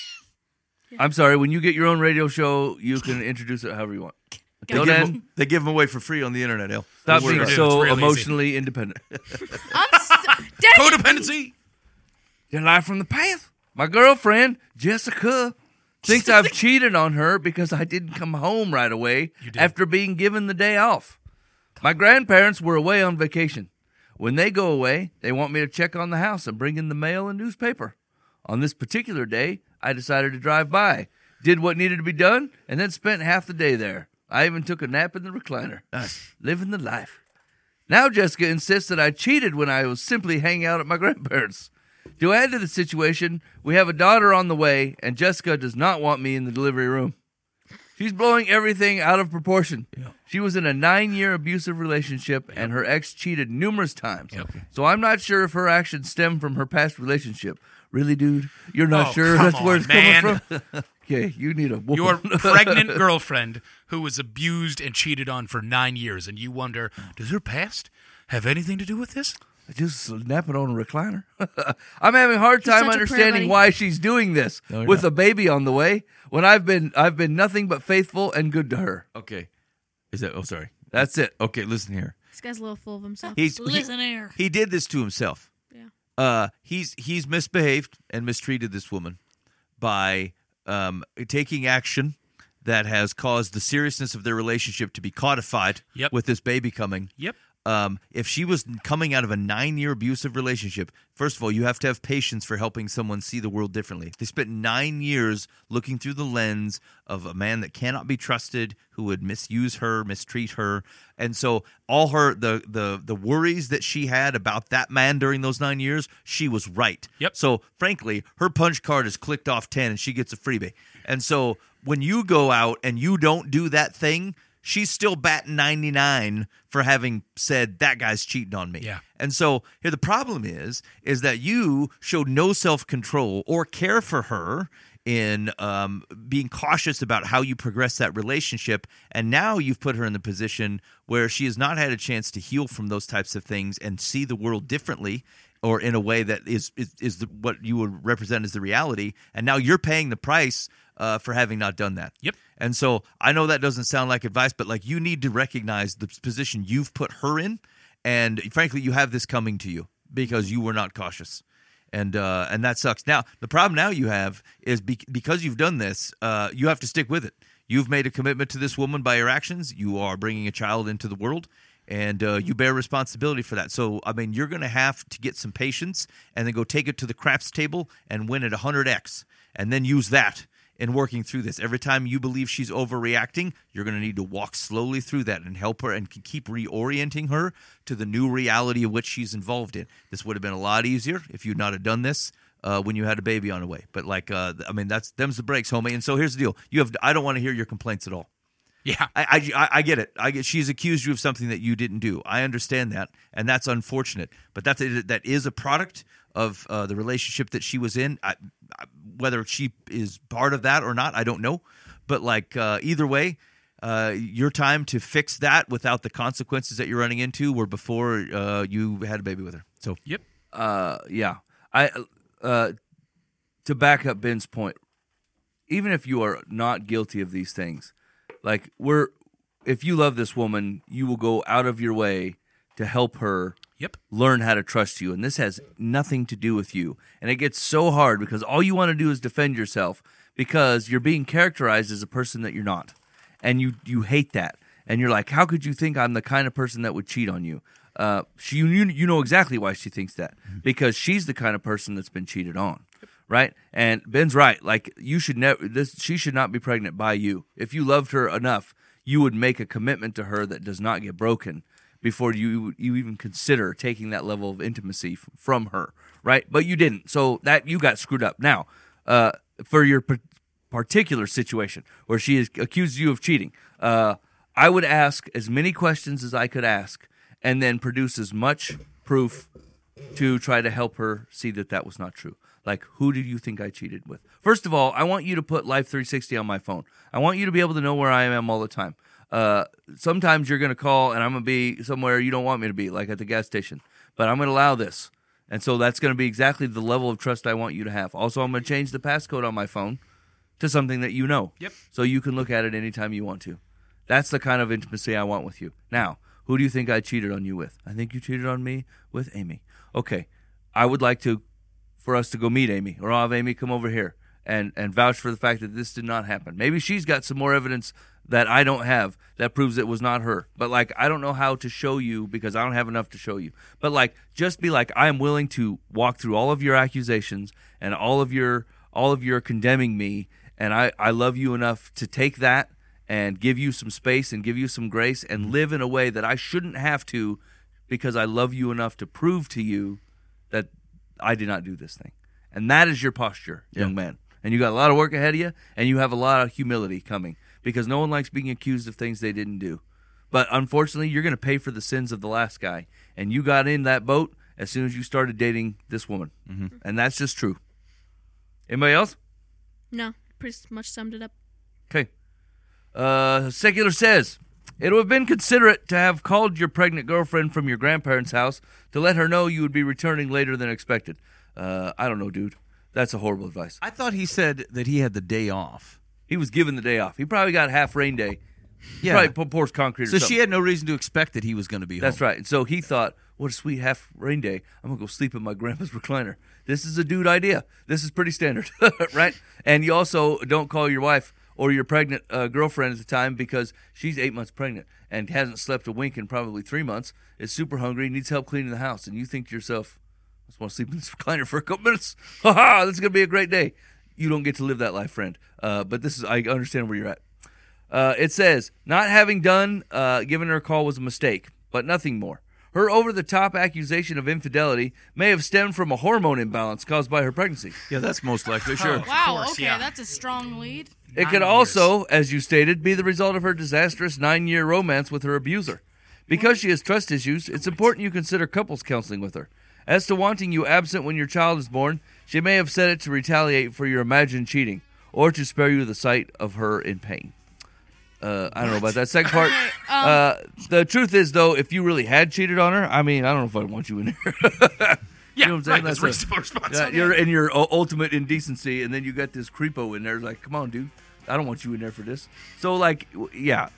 I'm sorry. When you get your own radio show, you can introduce it however you want. They Until give, then, them, they give them away for free on the internet, El. stop Sure being do. so It's real easy. emotionally independent. I'm so, dang it. Codependency. Dear Live from the Path. My girlfriend, Jessica, thinks I've cheated on her because I didn't come home right away You did. after being given the day off. My grandparents were away on vacation. When they go away, they want me to check on the house and bring in the mail and newspaper. On this particular day, I decided to drive by, did what needed to be done, and then spent half the day there. I even took a nap in the recliner. Living the life. Now Jessica insists that I cheated when I was simply hanging out at my grandparents'. To add to the situation, we have a daughter on the way, and Jessica does not want me in the delivery room. She's blowing everything out of proportion. She was in a nine-year abusive relationship, and her ex cheated numerous times. Yep. So I'm not sure if her actions stem from her past relationship. Really, dude? You're not Oh, sure come that's where on, it's man. coming from? Okay, you need a woman. Your pregnant girlfriend who was abused and cheated on for nine years, and you wonder, does her past have anything to do with this? Just napping on a recliner. I'm having a hard You're time such a understanding pretty. why she's doing this No, you're with not. a baby on the way when I've been I've been nothing but faithful and good to her. Okay. Is that? Oh, sorry. That's it. Okay, listen here. This guy's a little full of himself. He's he, Listen here. he did this to himself. Yeah. Uh, he's he's misbehaved and mistreated this woman by um, taking action that has caused the seriousness of their relationship to be codified Yep. with this baby coming. Yep. Um, if she was coming out of a nine-year abusive relationship, first of all, you have to have patience for helping someone see the world differently. They spent nine years looking through the lens of a man that cannot be trusted, who would misuse her, mistreat her, and so all her the the the worries that she had about that man during those nine years, she was right. Yep. So frankly, her punch card is clicked off ten, and she gets a freebie. And so when you go out and you don't do that thing, she's still batting ninety-nine for having said that guy's cheating on me. Yeah. And so here the problem is, is that you showed no self-control or care for her in um, being cautious about how you progress that relationship. And now you've put her in the position where she has not had a chance to heal from those types of things and see the world differently or in a way that is is, is the, what you would represent as the reality. And now you're paying the price uh, for having not done that. Yep. And so I know that doesn't sound like advice, but like you need to recognize the position you've put her in, and frankly, you have this coming to you because you were not cautious, and uh, and that sucks. Now the problem now you have is be- because you've done this, uh, you have to stick with it. You've made a commitment to this woman by your actions. You are bringing a child into the world, and uh, you bear responsibility for that. So I mean, you're going to have to get some patience and then go take it to the craps table and win at one hundred x, and then use that. in working through this. Every time you believe she's overreacting, you're going to need to walk slowly through that and help her and keep reorienting her to the new reality of what she's involved in. This would have been a lot easier if you'd not have done this uh, when you had a baby on the way. But like, uh, I mean, that's them's the breaks, homie. And so here's the deal: you have. I don't want to hear your complaints at all. Yeah. I, I, I get it. I get she's accused you of something that you didn't do. I understand that, and that's unfortunate. But that's a, that is a product of uh, the relationship that she was in. I, I, whether she is part of that or not, I don't know. But like uh, either way, uh, your time to fix that without the consequences that you're running into were before uh, you had a baby with her. So Yep. Uh, yeah. I uh, to back up Ben's point, even if you are not guilty of these things, like we're, if you love this woman, you will go out of your way to help her Yep. learn how to trust you. And this has nothing to do with you. And it gets so hard because all you want to do is defend yourself because you're being characterized as a person that you're not. And you, you hate that. And you're like, how could you think I'm the kind of person that would cheat on you? Uh, she, you, you know exactly why she thinks that. Because she's the kind of person that's been cheated on. Right? And Ben's right. Like, you should never, this, she should not be pregnant by you. If you loved her enough, you would make a commitment to her that does not get broken before you you even consider taking that level of intimacy f- from her, right? But you didn't, so that you got screwed up. Now, uh, for your p- particular situation where she is accused you of cheating, uh, I would ask as many questions as I could ask, and then produce as much proof to try to help her see that that was not true. Like, who did you think I cheated with? First of all, I want you to put Life three sixty on my phone. I want you to be able to know where I am all the time. Uh, sometimes you're going to call and I'm going to be somewhere you don't want me to be, like at the gas station. But I'm going to allow this. And so that's going to be exactly the level of trust I want you to have. Also, I'm going to change the passcode on my phone to something that you know. Yep. So you can look at it anytime you want to. That's the kind of intimacy I want with you. Now, who do you think I cheated on you with? I think you cheated on me with Amy. Okay. I would like to, for us to go meet Amy, or I'll have Amy come over here and, and vouch for the fact that this did not happen. Maybe she's got some more evidence that I don't have that proves it was not her. But, like, I don't know how to show you because I don't have enough to show you. But, like, just be like, I am willing to walk through all of your accusations and all of your all of your condemning me, and I, I love you enough to take that and give you some space and give you some grace and live in a way that I shouldn't have to because I love you enough to prove to you that I did not do this thing. And that is your posture, young man. And you got a lot of work ahead of you, and you have a lot of humility coming. Because no one likes being accused of things they didn't do. But unfortunately, you're going to pay for the sins of the last guy. And you got in that boat as soon as you started dating this woman. Mm-hmm. And that's just true. Anybody else? No, pretty much summed it up. Okay. Uh, Secular says, it would have been considerate to have called your pregnant girlfriend from your grandparents' house to let her know you would be returning later than expected. Uh, I don't know, dude. That's a horrible advice. I thought he said that he had the day off. He was given the day off. He probably got half rain day. Yeah. Probably pours concrete or So something. she had no reason to expect that he was going to be home. That's right. And so he thought, what a sweet half rain day. I'm going to go sleep in my grandpa's recliner. This is a dude idea. This is pretty standard, right? And you also don't call your wife or your pregnant uh, girlfriend at the time because she's eight months pregnant and hasn't slept a wink in probably three months, is super hungry, needs help cleaning the house. And you think to yourself, I just want to sleep in this recliner for a couple minutes. Ha ha, this is going to be a great day. You don't get to live that life, friend. Uh, but this is, I understand where you're at. Uh, it says, not having done, uh, giving her a call was a mistake, but nothing more. Her over-the-top accusation of infidelity may have stemmed from a hormone imbalance caused by her pregnancy. Yeah, that's most likely, sure. Wow, course, okay, yeah. that's a strong lead. It could Nine also, as you stated, be the result of her disastrous nine-year romance with her abuser. Because she has trust issues, it's important you consider couples counseling with her. As to wanting you absent when your child is born, she may have said it to retaliate for your imagined cheating, or to spare you the sight of her in pain. Uh, I don't know about that second part. Okay, um, uh, the truth is, though, if you really had cheated on her, I mean, I don't know if I'd want you in there. Yeah, know what I'm saying? right. That's That's a reasonable response. Yeah, you're in your u- ultimate indecency, and then you got this creepo in there. Like, come on, dude, I don't want you in there for this. So, like, w- yeah,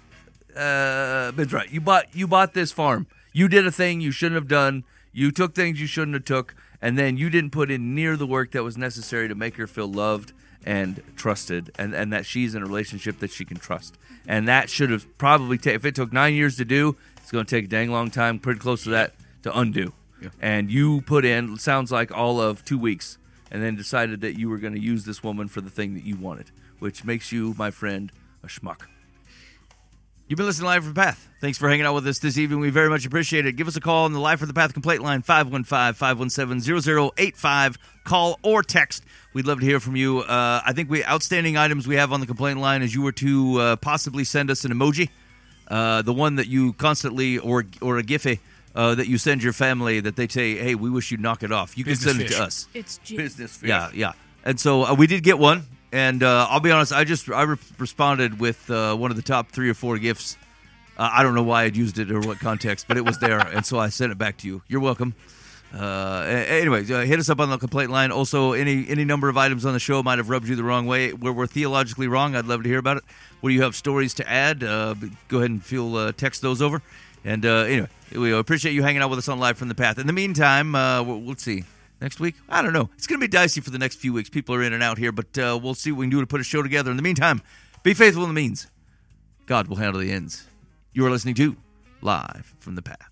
uh, Ben's right. You bought you bought this farm. You did a thing you shouldn't have done. You took things you shouldn't have took, and then you didn't put in near the work that was necessary to make her feel loved and trusted, and, and that she's in a relationship that she can trust. And that should have probably taken. If it took nine years to do, it's going to take a dang long time, pretty close to that, to undo. And you put in, sounds like all of two weeks and then decided that you were going to use this woman for the thing that you wanted, which makes you, my friend, a schmuck. You've been listening to Live from the Path. Thanks for hanging out with us this evening. We very much appreciate it. Give us a call on the Live from the Path complaint line, five one five, five one seven, zero zero eight five. Call or text. We'd love to hear from you. Uh, I think we outstanding items we have on the complaint line is you were to uh, possibly send us an emoji, uh, the one that you constantly, or or a Giphy, uh, that you send your family that they say, hey, we wish you'd knock it off. You Business can send fish. it to us. It's Jim. Business fish. Yeah, yeah. And so uh, we did get one, and uh, I'll be honest, I just I re- responded with uh, one of the top three or four gifts. Uh, I don't know why I'd used it or what context, but it was there, and so I sent it back to you. You're welcome. Uh, anyway, uh, hit us up on the complaint line. Also, any any number of items on the show might have rubbed you the wrong way. Where we're theologically wrong, I'd love to hear about it. Where you have stories to add, uh, go ahead and feel uh, text those over. And uh, anyway, we appreciate you hanging out with us on Live from the Path. In the meantime, uh, we'll, let's see. Next week? I don't know. It's going to be dicey for the next few weeks. People are in and out here, but uh, we'll see what we can do to put a show together. In the meantime, be faithful in the means. God will handle the ends. You are listening to Live from the Path.